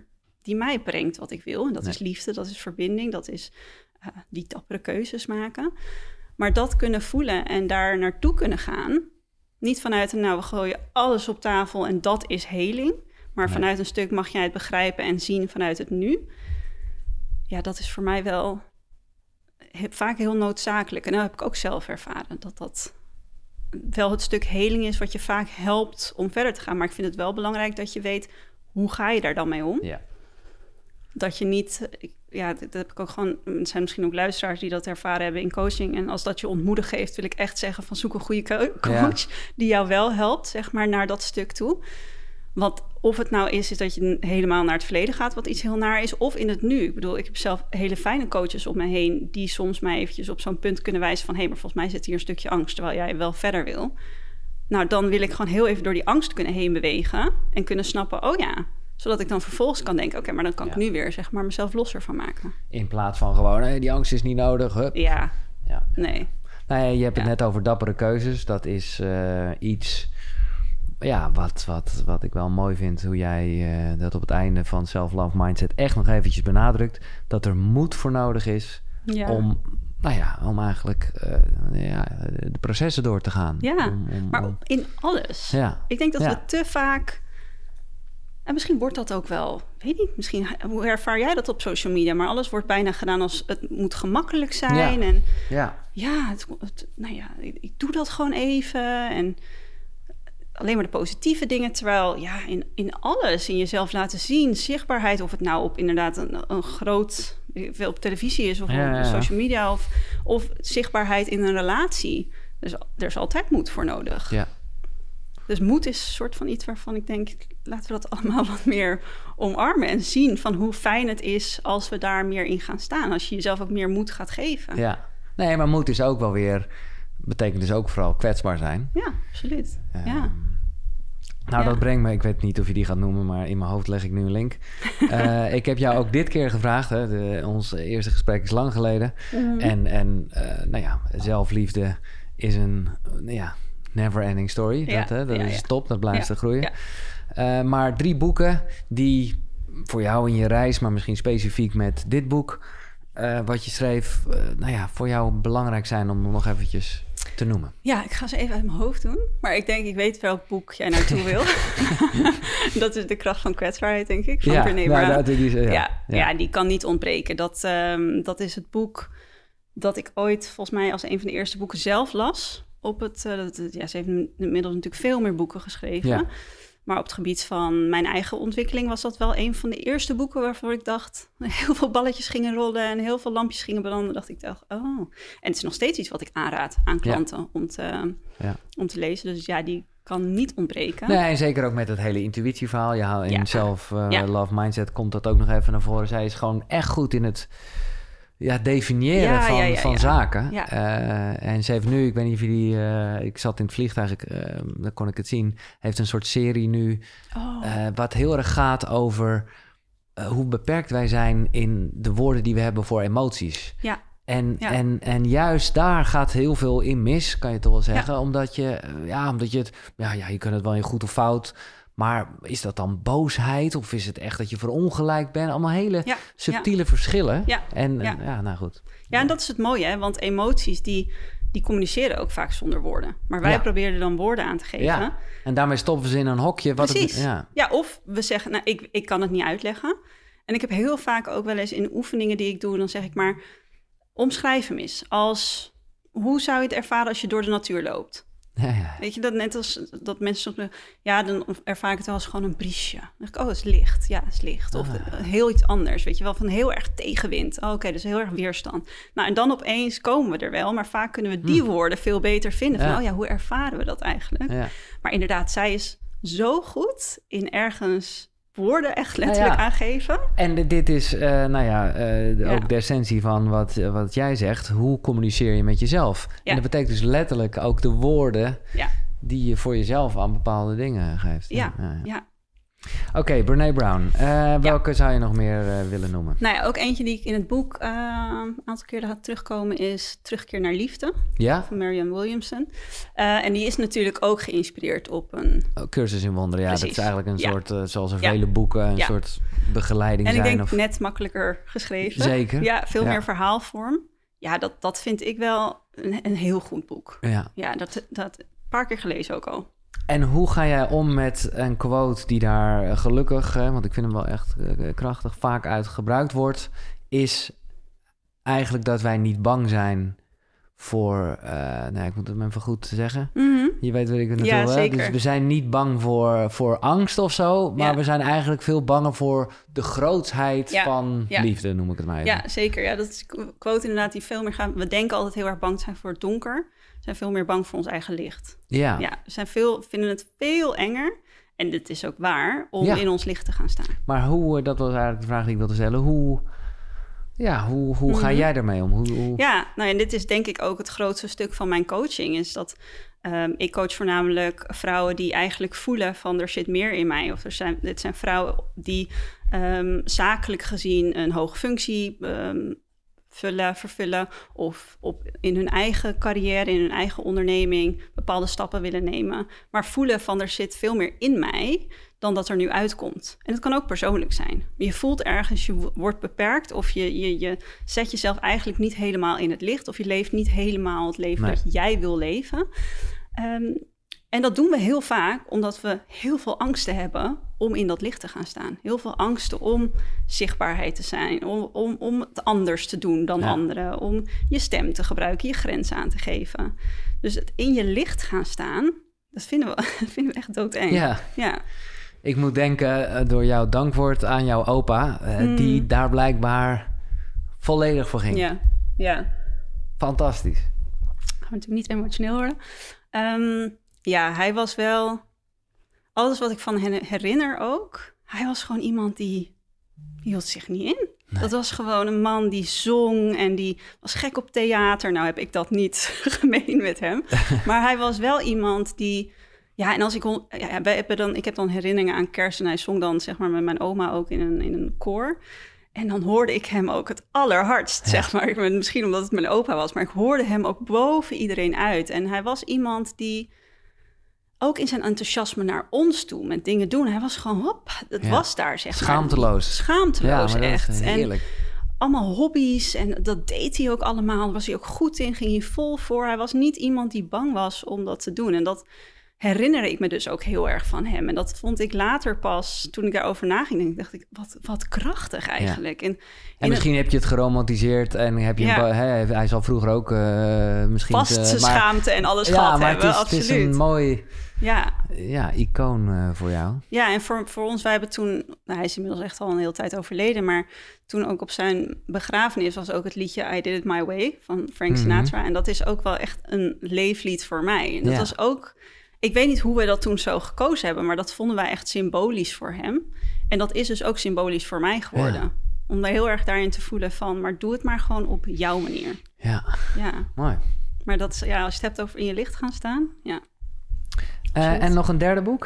die mij brengt wat ik wil. En dat is liefde, dat is verbinding, dat is die dappere keuzes maken. Maar dat kunnen voelen en daar naartoe kunnen gaan. Niet vanuit we gooien alles op tafel en dat is heling. Maar vanuit een stuk mag jij het begrijpen en zien vanuit het nu. Ja, dat is voor mij wel vaak heel noodzakelijk. En dat heb ik ook zelf ervaren. Dat wel het stuk heling is wat je vaak helpt om verder te gaan. Maar ik vind het wel belangrijk dat je weet, hoe ga je daar dan mee om? Ja. Dat je niet... dat heb ik ook gewoon... Er zijn misschien ook luisteraars die dat ervaren hebben in coaching. En als dat je ontmoedig geeft, wil ik echt zeggen van zoek een goede coach die jou wel helpt, zeg maar, naar dat stuk toe. Want of het nou is dat je helemaal naar het verleden gaat, wat iets heel naar is, of in het nu. Ik bedoel, ik heb zelf hele fijne coaches om me heen die soms mij eventjes op zo'n punt kunnen wijzen van, maar volgens mij zit hier een stukje angst, terwijl jij wel verder wil. Nou, dan wil ik gewoon heel even door die angst kunnen heen bewegen en kunnen snappen, zodat ik dan vervolgens kan denken, oké, maar dan kan ik nu weer, zeg maar, mezelf losser van maken. In plaats van gewoon, die angst is niet nodig, hup. Ja. Nee. Nou ja, je hebt het net over dappere keuzes. Dat is iets... Ja, wat ik wel mooi vind, hoe jij dat op het einde van Self-Love Mindset echt nog eventjes benadrukt. Dat er moed voor nodig is om eigenlijk de processen door te gaan. Ja, maar in alles. Ja. Ik denk dat we te vaak... En misschien wordt dat ook wel... Weet niet, misschien... Hoe ervaar jij dat op social media? Maar alles wordt bijna gedaan als het moet gemakkelijk zijn. Ik doe dat gewoon even en... Alleen maar de positieve dingen, terwijl in alles, in jezelf laten zien, zichtbaarheid, of het nou op inderdaad een groot, veel op televisie is of op social media, of zichtbaarheid in een relatie. Dus er is altijd moed voor nodig. Ja. Dus moed is een soort van iets waarvan ik denk, laten we dat allemaal wat meer omarmen en zien van hoe fijn het is als we daar meer in gaan staan. Als je jezelf ook meer moed gaat geven. Ja, nee, maar moed is ook wel weer... betekent dus ook vooral kwetsbaar zijn. Ja, absoluut. Dat brengt me... Ik weet niet of je die gaat noemen, maar in mijn hoofd leg ik nu een link. Ik heb jou ook dit keer gevraagd. Ons eerste gesprek is lang geleden. Mm-hmm. En zelfliefde is een never-ending story. Dat is top, dat blijft te groeien. Ja. Maar 3 boeken die voor jou in je reis... maar misschien specifiek met dit boek... wat je schreef, voor jou belangrijk zijn om nog eventjes te noemen. Ja, ik ga ze even uit mijn hoofd doen. Maar ik denk, ik weet welk boek jij naartoe wil. Dat is De kracht van kwetsbaarheid, denk ik, van Brené Brown. Die kan niet ontbreken. Dat is het boek dat ik ooit, volgens mij, als een van de eerste boeken zelf las. Ze heeft inmiddels natuurlijk veel meer boeken geschreven. Ja. Maar op het gebied van mijn eigen ontwikkeling was dat wel een van de eerste boeken waarvoor ik dacht... heel veel balletjes gingen rollen en heel veel lampjes gingen branden. Dacht ik, En het is nog steeds iets wat ik aanraad aan klanten om te lezen. Dus die kan niet ontbreken. Nee, en zeker ook met het hele intuïtieverhaal. In Self-Love Mindset komt dat ook nog even naar voren. Zij is gewoon echt goed in het... definiëren van zaken. Ja. En ze heeft nu, ik weet niet of jullie... ik zat in het vliegtuig, dan kon ik het zien... heeft een soort serie nu... wat heel erg gaat over... hoe beperkt wij zijn in de woorden die we hebben voor emoties. Ja. En juist daar gaat heel veel in mis, kan je toch wel zeggen. Ja. Omdat je het... je kunt het wel in goed of fout... Maar is dat dan boosheid of is het echt dat je verongelijkt bent? Allemaal hele subtiele verschillen. Ja. Goed. Ja, en dat is het mooie, hè? Want emoties die communiceren ook vaak zonder woorden. Maar wij proberen er dan woorden aan te geven. Ja. En daarmee stoppen ze in een hokje. Precies. Of we zeggen, ik kan het niet uitleggen. En ik heb heel vaak ook wel eens in oefeningen die ik doe... dan zeg ik maar, omschrijf hem eens. Hoe zou je het ervaren als je door de natuur loopt? Ja. Weet je, dat net als dat mensen soms... dan ervaar ik het wel als gewoon een briesje. Dan denk ik, het is licht. Ja, het is licht. Of heel iets anders, weet je wel, van heel erg tegenwind. Oké, dus heel erg weerstand. Nou, en dan opeens komen we er wel, maar vaak kunnen we die woorden veel beter vinden. Van, hoe ervaren we dat eigenlijk? Ja. Maar inderdaad, zij is zo goed in ergens... woorden echt letterlijk aangeven. En dit is ook de essentie van wat jij zegt. Hoe communiceer je met jezelf? Ja. En dat betekent dus letterlijk ook de woorden... die je voor jezelf aan bepaalde dingen geeft. Ja. Oké, Brené Brown. Welke zou je nog meer willen noemen? Nou ja, ook eentje die ik in het boek een aantal keer had terugkomen is Terugkeer naar Liefde Ja? van Marianne Williamson. En die is natuurlijk ook geïnspireerd op een... Cursus in Wonderen, ja. Precies. Dat is eigenlijk een soort, zoals er Ja. vele boeken, een Ja. soort begeleiding En ik zijn. denk Of... net makkelijker geschreven. Zeker. Ja, veel Ja. meer verhaalvorm. Ja, dat vind ik wel een heel goed boek. Ja. Ja, dat een paar keer gelezen ook al. En hoe ga jij om met een quote die daar gelukkig, want ik vind hem wel echt krachtig, vaak uit gebruikt wordt, is eigenlijk dat wij niet bang zijn voor, ik moet het even goed zeggen. Mhm. Je weet wat ik naartoe Ja, wil. zeker. Dus we zijn niet bang voor angst of zo, maar Ja. we zijn eigenlijk veel banger voor de grootsheid Ja. van Ja. liefde, noem ik het maar even. Ja, zeker. Ja, dat is een quote inderdaad die veel meer gaat... We denken altijd heel erg bang te zijn voor het donker. We zijn veel meer bang voor ons eigen licht. Ja. Ja, vinden het veel enger. En dit is ook waar, om Ja. in ons licht te gaan staan. Maar hoe, dat was eigenlijk de vraag die ik wilde stellen, hoe ga Mhm. jij ermee om? Hoe... Ja, nou en dit is denk ik ook het grootste stuk van mijn coaching. Is dat ik coach voornamelijk vrouwen die eigenlijk voelen van er zit meer in mij. Of dit zijn vrouwen die zakelijk gezien een hoge functie vervullen. Of in hun eigen carrière, in hun eigen onderneming bepaalde stappen willen nemen. Maar voelen van er zit veel meer in mij dan dat er nu uitkomt. En het kan ook persoonlijk zijn. Je voelt ergens, je wordt beperkt of je zet jezelf eigenlijk niet helemaal in het licht of je leeft niet helemaal het leven Nee. dat jij wil leven. En dat doen we heel vaak omdat we heel veel angsten hebben om in dat licht te gaan staan. Heel veel angsten om zichtbaarheid te zijn, om het anders te doen dan anderen, om je stem te gebruiken, je grens aan te geven. Dus het in je licht gaan staan, dat vinden we echt doodeng. Ja. Ik moet denken door jouw dankwoord aan jouw opa, die daar blijkbaar volledig voor ging. Ja. Fantastisch. Gaan we natuurlijk niet emotioneel worden. Ja, hij was wel... Alles wat ik van hem herinner ook... Hij was gewoon iemand die hield zich niet in. Nee. Dat was gewoon een man die zong en die was gek op theater. Nou heb ik dat niet gemeen met hem. Maar hij was wel iemand die... Ja, en als ik heb dan herinneringen aan kerst en hij zong dan zeg maar met mijn oma ook in een koor. En dan hoorde ik hem ook het allerhardst, zeg maar. Misschien omdat het mijn opa was, maar ik hoorde hem ook boven iedereen uit. En hij was iemand die ook in zijn enthousiasme naar ons toe met dingen doen. Hij was gewoon, het was daar, zeg maar. Schaamteloos, echt. Heerlijk. En allemaal hobby's en dat deed hij ook allemaal. Daar was hij ook goed in, ging hij vol voor. Hij was niet iemand die bang was om dat te doen. En dat herinner ik me dus ook heel erg van hem. En dat vond ik later pas, toen ik daarover naging, dacht ik, wat krachtig eigenlijk. Ja. En misschien heb je het geromantiseerd en heb je hij zal vroeger ook misschien... Vast zijn schaamte en alles gehad hebben, absoluut. Het is een mooi icoon voor jou. Ja, en voor ons, wij hebben toen... Nou, hij is inmiddels echt al een hele tijd overleden, maar toen ook op zijn begrafenis was ook het liedje I Did It My Way van Frank Sinatra. En dat is ook wel echt een leeflied voor mij. En dat was ook... Ik weet niet hoe we dat toen zo gekozen hebben, maar dat vonden wij echt symbolisch voor hem. En dat is dus ook symbolisch voor mij geworden. Ja. Om daar heel erg daarin te voelen van, maar doe het maar gewoon op jouw manier. Ja, mooi. Maar dat, als je het hebt over in je licht gaan staan, en nog een derde boek?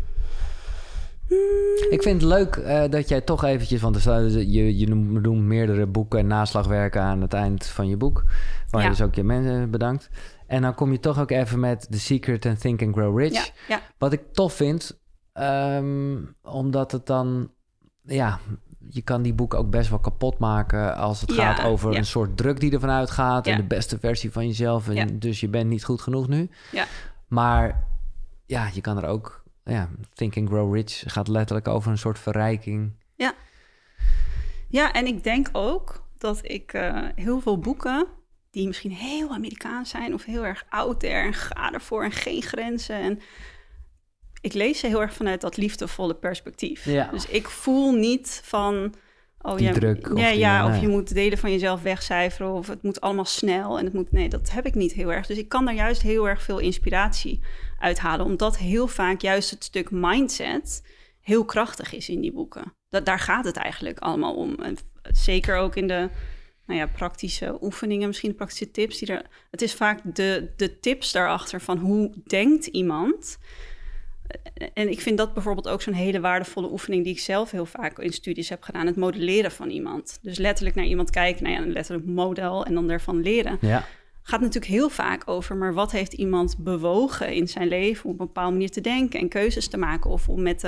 Ik vind het leuk dat jij toch eventjes... want je noemt meerdere boeken en naslagwerken aan het eind van je boek. Waar je dus ook je mensen bedankt. En dan kom je toch ook even met The Secret and Think and Grow Rich. Ja. Wat ik tof vind, omdat het dan... Ja, je kan die boeken ook best wel kapot maken... als het gaat over een soort druk die ervan uitgaat... en de beste versie van jezelf. En dus je bent niet goed genoeg nu. Ja. Maar ja, je kan er ook... Ja, Think and Grow Rich gaat letterlijk over een soort verrijking. Ja, en ik denk ook dat ik heel veel boeken... die misschien heel Amerikaans zijn of heel erg out there... en ga ervoor en geen grenzen. En ik lees ze heel erg vanuit dat liefdevolle perspectief. Ja. Dus ik voel niet van... druk. Of je moet delen van jezelf wegcijferen... of het moet allemaal snel. En het moet, nee, dat heb ik niet heel erg. Dus ik kan daar juist heel erg veel inspiratie uithalen... omdat heel vaak juist het stuk mindset... heel krachtig is in die boeken. Daar gaat het eigenlijk allemaal om. En zeker ook in de... praktische oefeningen, misschien praktische tips. Het is vaak de tips daarachter van hoe denkt iemand. en ik vind dat bijvoorbeeld ook zo'n hele waardevolle oefening die ik zelf heel vaak in studies heb gedaan. Het modelleren van iemand. Dus letterlijk naar iemand kijken, nou ja, een letterlijk model en dan daarvan leren. Ja. Gaat natuurlijk heel vaak over, maar wat heeft iemand bewogen in zijn leven om op een bepaalde manier te denken en keuzes te maken of om met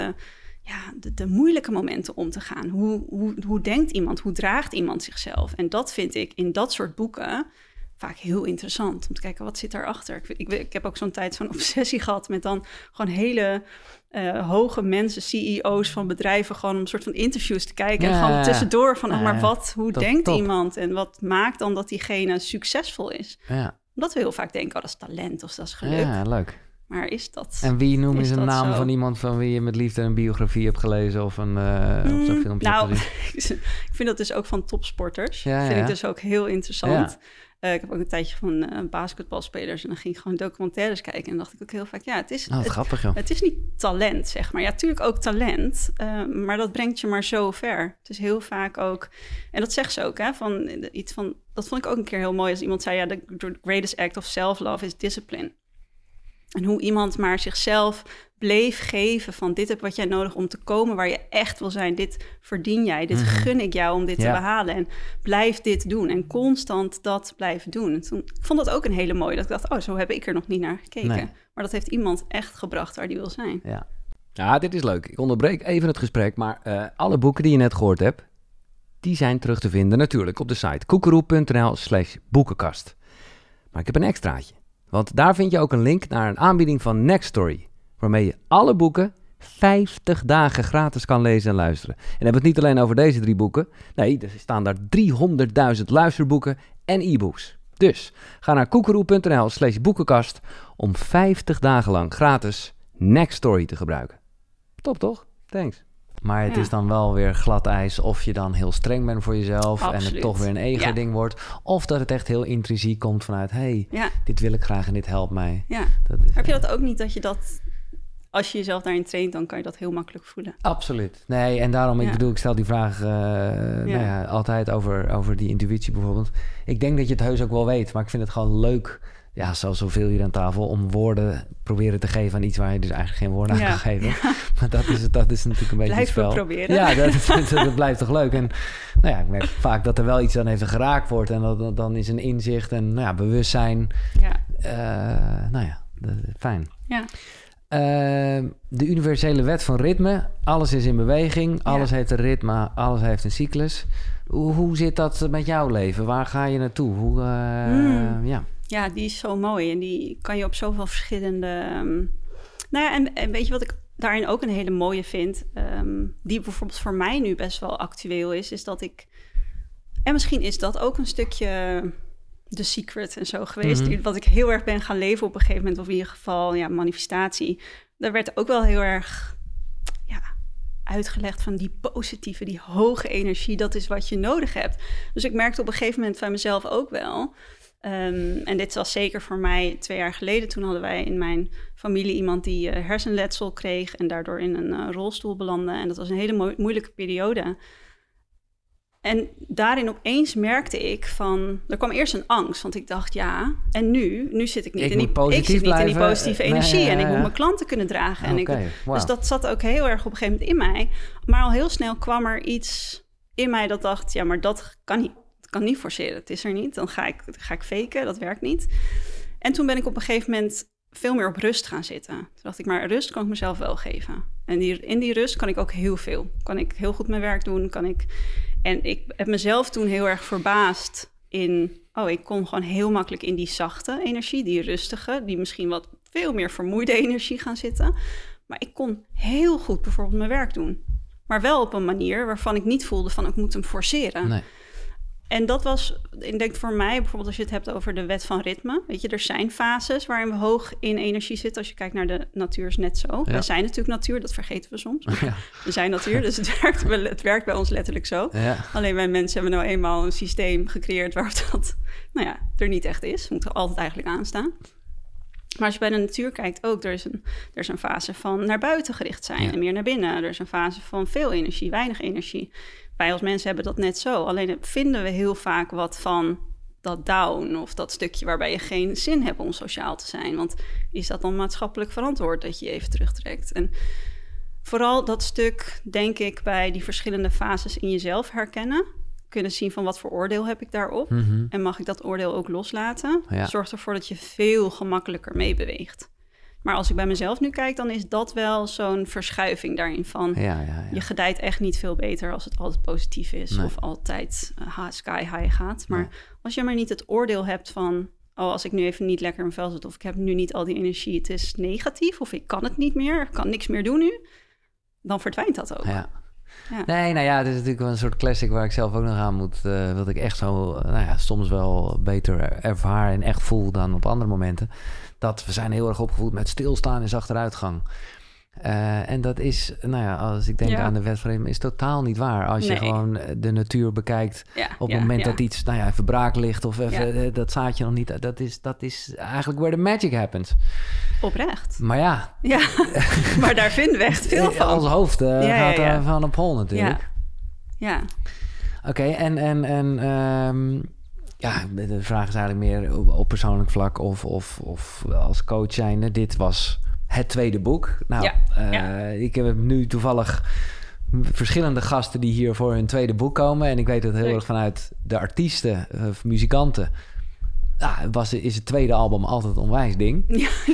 de moeilijke momenten om te gaan. Hoe denkt iemand? Hoe draagt iemand zichzelf? En dat vind ik in dat soort boeken vaak heel interessant. Om te kijken, wat zit daarachter? Ik heb ook zo'n tijd zo'n obsessie gehad met dan gewoon hele hoge mensen, CEO's van bedrijven, gewoon om een soort van interviews te kijken. En gewoon tussendoor van, hoe denkt iemand? En wat maakt dan dat diegene succesvol is? Ja. Omdat we heel vaak denken, dat is talent of dat is geluk. Ja, leuk. Maar is dat... En wie noem eens een naam zo? van iemand van wie je met liefde een biografie hebt gelezen of een of zo'n filmpje hebt gezien? Ik vind dat dus ook van topsporters. Ja, vind ik dus ook heel interessant. Ja. Ik heb ook een tijdje van basketbalspelers en dan ging ik gewoon documentaires kijken. En dacht ik ook heel vaak, het is... grappig, joh. Het is niet talent, zeg maar. Ja, natuurlijk ook talent, maar dat brengt je maar zo ver. Het is heel vaak ook... En dat zegt ze ook, hè, dat vond ik ook een keer heel mooi als iemand zei, the greatest act of self-love is discipline. En hoe iemand maar zichzelf bleef geven van dit heb wat jij nodig om te komen waar je echt wil zijn. Dit verdien jij, dit gun ik jou om dit te behalen. En blijf dit doen en constant dat blijven doen. En toen, ik vond dat ook een hele mooie, dat ik dacht, zo heb ik er nog niet naar gekeken. Nee. Maar dat heeft iemand echt gebracht waar die wil zijn. Ja, dit is leuk. Ik onderbreek even het gesprek, maar alle boeken die je net gehoord hebt, die zijn terug te vinden natuurlijk op de site koekeroe.nl/boekenkast. Maar ik heb een extraatje. Want daar vind je ook een link naar een aanbieding van Nextory, waarmee je alle boeken 50 dagen gratis kan lezen en luisteren. En dan hebben we het niet alleen over deze 3 boeken. Nee, er staan daar 300.000 luisterboeken en e-books. Dus ga naar koekeroe.nl/boekenkast om 50 dagen lang gratis Nextory te gebruiken. Top toch? Thanks. Maar het is dan wel weer glad ijs of je dan heel streng bent voor jezelf. Absoluut. En het toch weer een ego-ding wordt. Of dat het echt heel intrinsiek komt vanuit, dit wil ik graag en dit helpt mij. Ja. Heb je dat ook niet, dat je dat, als je jezelf daarin traint, dan kan je dat heel makkelijk voelen? Absoluut. Nee, en daarom, ik stel die vraag altijd over die intuïtie bijvoorbeeld. Ik denk dat je het heus ook wel weet, maar ik vind het gewoon leuk, zoals zoveel hier aan tafel, om woorden proberen te geven aan iets waar je dus eigenlijk geen woorden aan kan geven. Ja. Maar dat is natuurlijk een beetje het spel. Blijf proberen. Ja, dat blijft toch leuk. En ik merk vaak dat er wel iets aan even geraakt wordt. En dan is een inzicht en bewustzijn. Fijn. Ja. De universele wet van ritme. Alles is in beweging. Alles heeft een ritme. Alles heeft een cyclus. Hoe zit dat met jouw leven? Waar ga je naartoe? Ja, die is zo mooi en die kan je op zoveel verschillende... en weet je wat ik daarin ook een hele mooie vind? Die bijvoorbeeld voor mij nu best wel actueel is dat ik... En misschien is dat ook een stukje The Secret en zo geweest. Wat ik heel erg ben gaan leven op een gegeven moment. Of in ieder geval, manifestatie. Daar werd ook wel heel erg uitgelegd van die positieve, die hoge energie. Dat is wat je nodig hebt. Dus ik merkte op een gegeven moment van mezelf ook wel... en dit was zeker voor mij 2 jaar geleden. Toen hadden wij in mijn familie iemand die hersenletsel kreeg... en daardoor in een rolstoel belandde. En dat was een hele moeilijke periode. En daarin opeens merkte ik van... Er kwam eerst een angst, want ik dacht en nu zit ik niet in die positieve energie. En ik moet mijn klanten kunnen dragen. Dus dat zat ook heel erg op een gegeven moment in mij. Maar al heel snel kwam er iets in mij dat dacht... maar dat kan niet. Kan niet forceren, het is er niet. Dan ga ik faken, dat werkt niet. En toen ben ik op een gegeven moment veel meer op rust gaan zitten. Toen dacht ik, maar rust kan ik mezelf wel geven. En in die rust kan ik ook heel veel. Kan ik heel goed mijn werk doen, En ik heb mezelf toen heel erg verbaasd in... ik kon gewoon heel makkelijk in die zachte energie, die rustige... die misschien wat veel meer vermoeide energie gaan zitten. Maar ik kon heel goed bijvoorbeeld mijn werk doen. Maar wel op een manier waarvan ik niet voelde van... ik moet hem forceren. Nee. En dat was, ik denk voor mij, bijvoorbeeld als je het hebt over de wet van ritme. Weet je, er zijn fases waarin we hoog in energie zitten. Als je kijkt naar de natuur is net zo. Ja. We zijn natuurlijk natuur, dat vergeten we soms. Ja. We zijn natuur, dus het werkt bij ons letterlijk zo. Ja. Alleen wij mensen hebben nou eenmaal een systeem gecreëerd waar dat er niet echt is. We moeten altijd eigenlijk aanstaan. Maar als je bij de natuur kijkt ook, er is een fase van naar buiten gericht zijn en meer naar binnen. Er is een fase van veel energie, weinig energie. Wij als mensen hebben dat net zo. Alleen vinden we heel vaak wat van dat down of dat stukje waarbij je geen zin hebt om sociaal te zijn. Want is dat dan maatschappelijk verantwoord dat je je even terugtrekt? En vooral dat stuk, denk ik, bij die verschillende fases in jezelf herkennen. Kunnen zien van wat voor oordeel heb ik daarop. Mhm. En mag ik dat oordeel ook loslaten? Ja. Zorgt ervoor dat je veel gemakkelijker meebeweegt. Maar als ik bij mezelf nu kijk, dan is dat wel zo'n verschuiving daarin van... Ja. Je gedijt echt niet veel beter als het altijd positief is... Nee. of altijd sky high gaat. Maar als je maar niet het oordeel hebt van... als ik nu even niet lekker in mijn vel zit... of ik heb nu niet al die energie, het is negatief... of ik kan het niet meer, ik kan niks meer doen nu... dan verdwijnt dat ook. Ja. Ja. Nee, nou ja, het is natuurlijk wel een soort classic waar ik zelf ook nog aan moet. Wat ik echt zo, soms wel beter ervaar en echt voel dan op andere momenten. Dat we zijn heel erg opgevoed met stilstaan is achteruitgang. En dat is, als ik denk aan de wet van Riemann, is totaal niet waar. Als je gewoon de natuur bekijkt op het moment dat iets, even braak ligt of even dat zaadje nog niet. Dat is eigenlijk where the magic happens. Oprecht. Maar ja. Maar daar vinden we echt veel van. Ons hoofd gaat er van op hol natuurlijk. Ja. Oké, de vraag is eigenlijk meer op persoonlijk vlak of als coach zijnde. Dit was het tweede boek. Nou, ik heb nu toevallig verschillende gasten die hier voor hun tweede boek komen. En ik weet dat heel erg vanuit de artiesten of muzikanten... is het tweede album altijd een onwijs ding.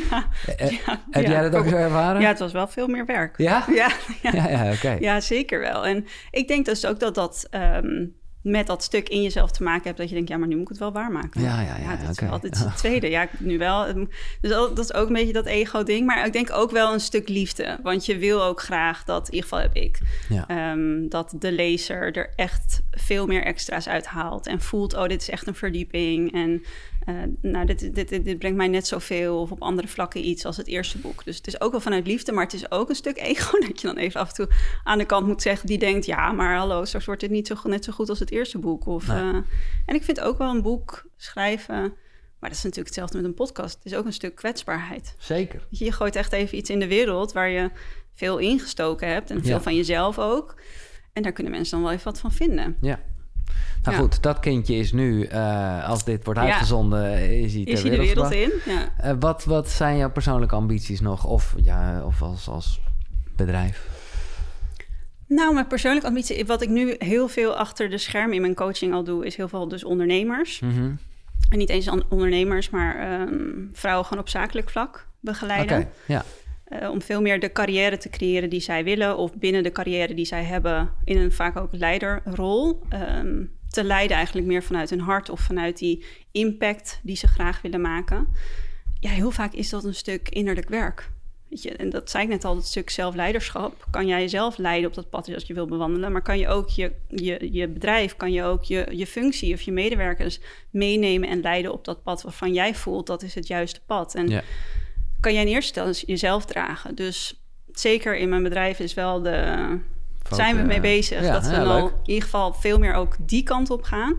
Heb jij dat ook zo ervaren? Ja, het was wel veel meer werk. Ja? Ja, oké. Ja, zeker wel. En ik denk dus ook dat met dat stuk in jezelf te maken hebt... dat je denkt, maar nu moet ik het wel waarmaken. Dit is het tweede. Ja, nu wel. Dus dat is ook een beetje dat ego-ding. Maar ik denk ook wel een stuk liefde. Want je wil ook graag dat, in ieder geval heb ik... dat de lezer er echt veel meer extra's uit haalt... en voelt, dit is echt een verdieping... en dit brengt mij net zoveel... of op andere vlakken iets als het eerste boek. Dus het is ook wel vanuit liefde... maar het is ook een stuk ego... dat je dan even af en toe aan de kant moet zeggen... die denkt, maar hallo, straks wordt dit niet net zo goed als het eerste boek. En ik vind ook wel een boek schrijven... maar dat is natuurlijk hetzelfde met een podcast. Het is ook een stuk kwetsbaarheid. Zeker. Je gooit echt even iets in de wereld... waar je veel ingestoken hebt... en veel van jezelf ook. En daar kunnen mensen dan wel even wat van vinden. Ja. Nou goed, dat kindje is nu, als dit wordt uitgezonden, is hij de wereld in. Ja. Wat zijn jouw persoonlijke ambities nog? Of als bedrijf? Nou, mijn persoonlijke ambitie, wat ik nu heel veel achter de schermen in mijn coaching al doe, is heel veel dus ondernemers. Mm-hmm. En niet eens ondernemers, maar vrouwen gewoon op zakelijk vlak begeleiden. Okay, ja. Om veel meer de carrière te creëren die zij willen... of binnen de carrière die zij hebben... in een vaak ook leiderrol... te leiden eigenlijk meer vanuit hun hart... of vanuit die impact die ze graag willen maken. Ja, heel vaak is dat een stuk innerlijk werk. Weet je, en dat zei ik net al, het stuk zelfleiderschap. Kan jij jezelf leiden op dat pad als je wil bewandelen... maar kan je ook je bedrijf, kan je ook je functie of je medewerkers... meenemen en leiden op dat pad waarvan jij voelt... dat is het juiste pad. En kan jij in eerste instantie jezelf dragen. Dus zeker in mijn bedrijf is wel zijn we mee bezig. Dat we al in ieder geval veel meer ook die kant op gaan.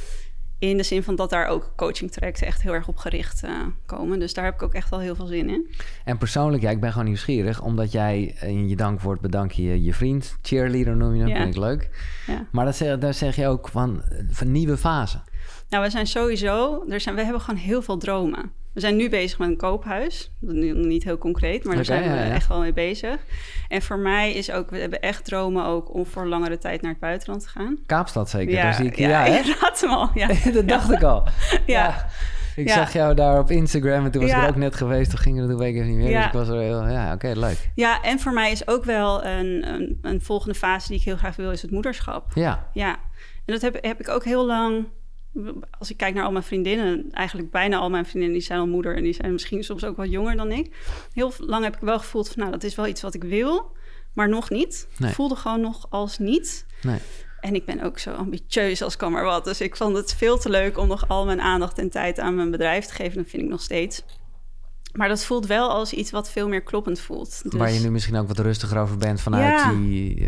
In de zin van dat daar ook coaching trajecten echt heel erg op gericht komen. Dus daar heb ik ook echt wel heel veel zin in. En persoonlijk, ik ben gewoon nieuwsgierig. Omdat jij in je dankwoord bedank je vriend. Cheerleader noem je dat, vind ik leuk. Ja. Maar daar zeg je ook van nieuwe fase. Nou, we zijn sowieso... we hebben gewoon heel veel dromen. We zijn nu bezig met een koophuis. Niet heel concreet, maar daar zijn we echt wel mee bezig. En voor mij is ook... We hebben echt dromen ook om voor langere tijd naar het buitenland te gaan. Kaapstad zeker? Ja, daar zie ik, je raadt hem al. Ja. Dat dacht ik al. Ja. Ik zag jou daar op Instagram en toen was ik er ook net geweest. Toen ging de week even niet meer. Dus ik was er heel... leuk. Ja, en voor mij is ook wel een volgende fase die ik heel graag wil... is het moederschap. Ja. En dat heb ik ook heel lang... Als ik kijk naar al mijn vriendinnen, eigenlijk bijna al mijn vriendinnen... die zijn al moeder en die zijn misschien soms ook wat jonger dan ik. Heel lang heb ik wel gevoeld van, dat is wel iets wat ik wil, maar nog niet. Nee. Ik voelde gewoon nog als niet. Nee. En ik ben ook zo ambitieus als kan maar wat. Dus ik vond het veel te leuk om nog al mijn aandacht en tijd aan mijn bedrijf te geven. Dat vind ik nog steeds. Maar dat voelt wel als iets wat veel meer kloppend voelt. Dus... Waar je nu misschien ook wat rustiger over bent vanuit die...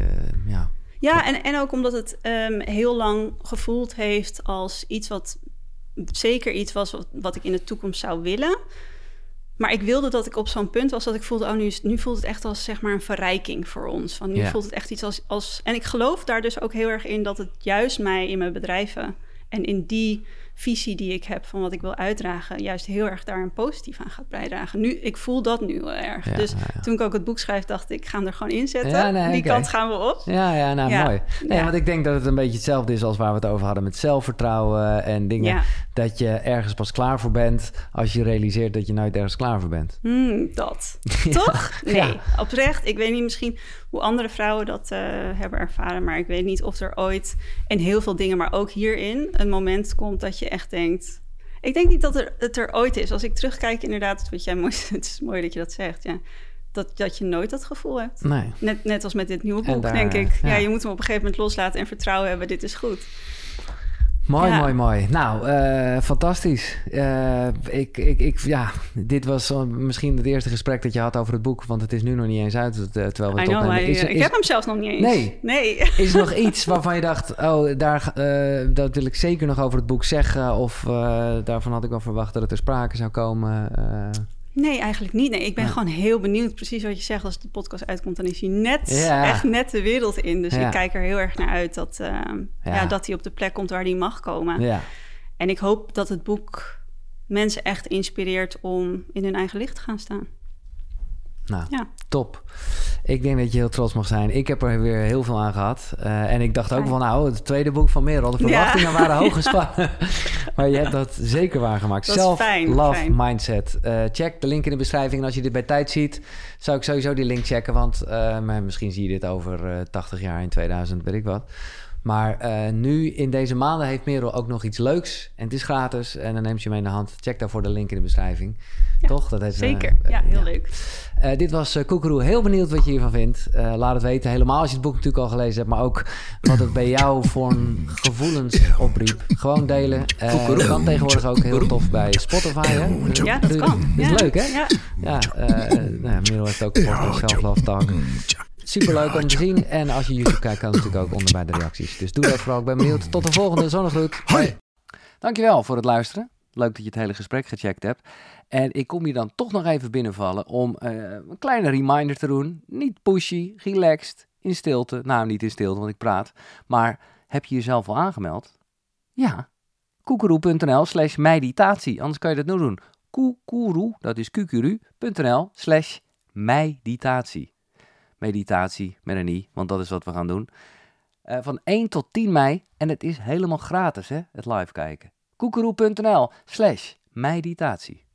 Ja, en ook omdat het heel lang gevoeld heeft als iets wat... zeker iets was wat ik in de toekomst zou willen. Maar ik wilde dat ik op zo'n punt was dat ik voelde... nu voelt het echt als zeg maar een verrijking voor ons. Van nu voelt het echt iets als... En ik geloof daar dus ook heel erg in dat het juist mij in mijn bedrijven... en in die visie die ik heb van wat ik wil uitdragen, juist heel erg daar een positief aan gaat bijdragen. Ik voel dat nu heel erg. Ja, dus ja. toen ik ook het boek schreef, dacht ik ga hem er gewoon inzetten. Ja, nee, die oké. kant gaan we op. Ja, mooi. Nee, Ja. want ik denk dat het een beetje hetzelfde is als waar we het over hadden met zelfvertrouwen en dingen. Ja. Dat je ergens pas klaar voor bent als je realiseert dat je nooit ergens klaar voor bent. Dat. Toch? Nee, Ja. oprecht. Ik weet niet misschien hoe andere vrouwen dat hebben ervaren, maar ik weet niet of er ooit in heel veel dingen, maar ook hierin, een moment komt dat je echt denkt. Ik denk niet dat het er ooit is. Als ik terugkijk, inderdaad, wat jij mooi, het is mooi dat je dat zegt, ja. Dat je nooit dat gevoel hebt. Nee. Net als met dit nieuwe En boek, daar, denk ik. ja. Ja, je moet hem op een gegeven moment loslaten en vertrouwen hebben, dit is goed. Mooi. Nou, fantastisch. Dit was misschien het eerste gesprek dat je had over het boek, want het is nu nog niet eens uit, terwijl we het opnemen. Ik heb hem zelfs nog niet eens. Nee. Is er nog iets waarvan je dacht, dat wil ik zeker nog over het boek zeggen, of daarvan had ik wel verwacht dat het ter sprake zou komen? Nee, eigenlijk niet. Nee, ik ben gewoon heel benieuwd. Precies wat je zegt, als de podcast uitkomt, dan is hij echt net de wereld in. Dus ik kijk er heel erg naar uit dat hij op de plek komt waar hij mag komen. Ja. En ik hoop dat het boek mensen echt inspireert om in hun eigen licht te gaan staan. Nou, top. Ik denk dat je heel trots mag zijn. Ik heb er weer heel veel aan gehad. En ik dacht ook van, het tweede boek van Merel. De verwachtingen waren hoog gespannen. Maar je hebt dat zeker waargemaakt. Self-love mindset. Check de link in de beschrijving. En als je dit bij tijd ziet, zou ik sowieso die link checken. Want maar misschien zie je dit over 80 jaar in 2000, weet ik wat. Maar nu in deze maanden heeft Merel ook nog iets leuks. En het is gratis. En dan neemt je mee in de hand. Check daarvoor de link in de beschrijving. Ja, toch? Dat heeft, zeker. Heel leuk. Dit was Koekeroe. Heel benieuwd wat je hiervan vindt. Laat het weten. Helemaal als je het boek natuurlijk al gelezen hebt. Maar ook wat het bij jou voor een gevoelens opriep. Gewoon delen. Dat kan tegenwoordig ook heel tof bij Spotify. Hè? Ja, dat kan. Dat is leuk, hè? Ja. Merel heeft ook een podcast Self-Love Talk. Superleuk om te zien. En als je YouTube kijkt, kan het natuurlijk ook onder bij de reacties. Dus doe dat vooral. Ik ben benieuwd. Tot de volgende zonnegroet. Hoi. Dankjewel voor het luisteren. Leuk dat je het hele gesprek gecheckt hebt. En ik kom hier dan toch nog even binnenvallen om een kleine reminder te doen. Niet pushy, relaxed, in stilte. Nou, niet in stilte, want ik praat. Maar heb je jezelf al aangemeld? Ja. Koekeroe.nl/meditatie. Anders kan je dat nu doen. Koekeroe, dat is qqru.nl/meditatie. Meditatie met een i, want dat is wat we gaan doen. Van 1 tot 10 mei. En het is helemaal gratis, hè, het live kijken. Koekeroe.nl/meditatie.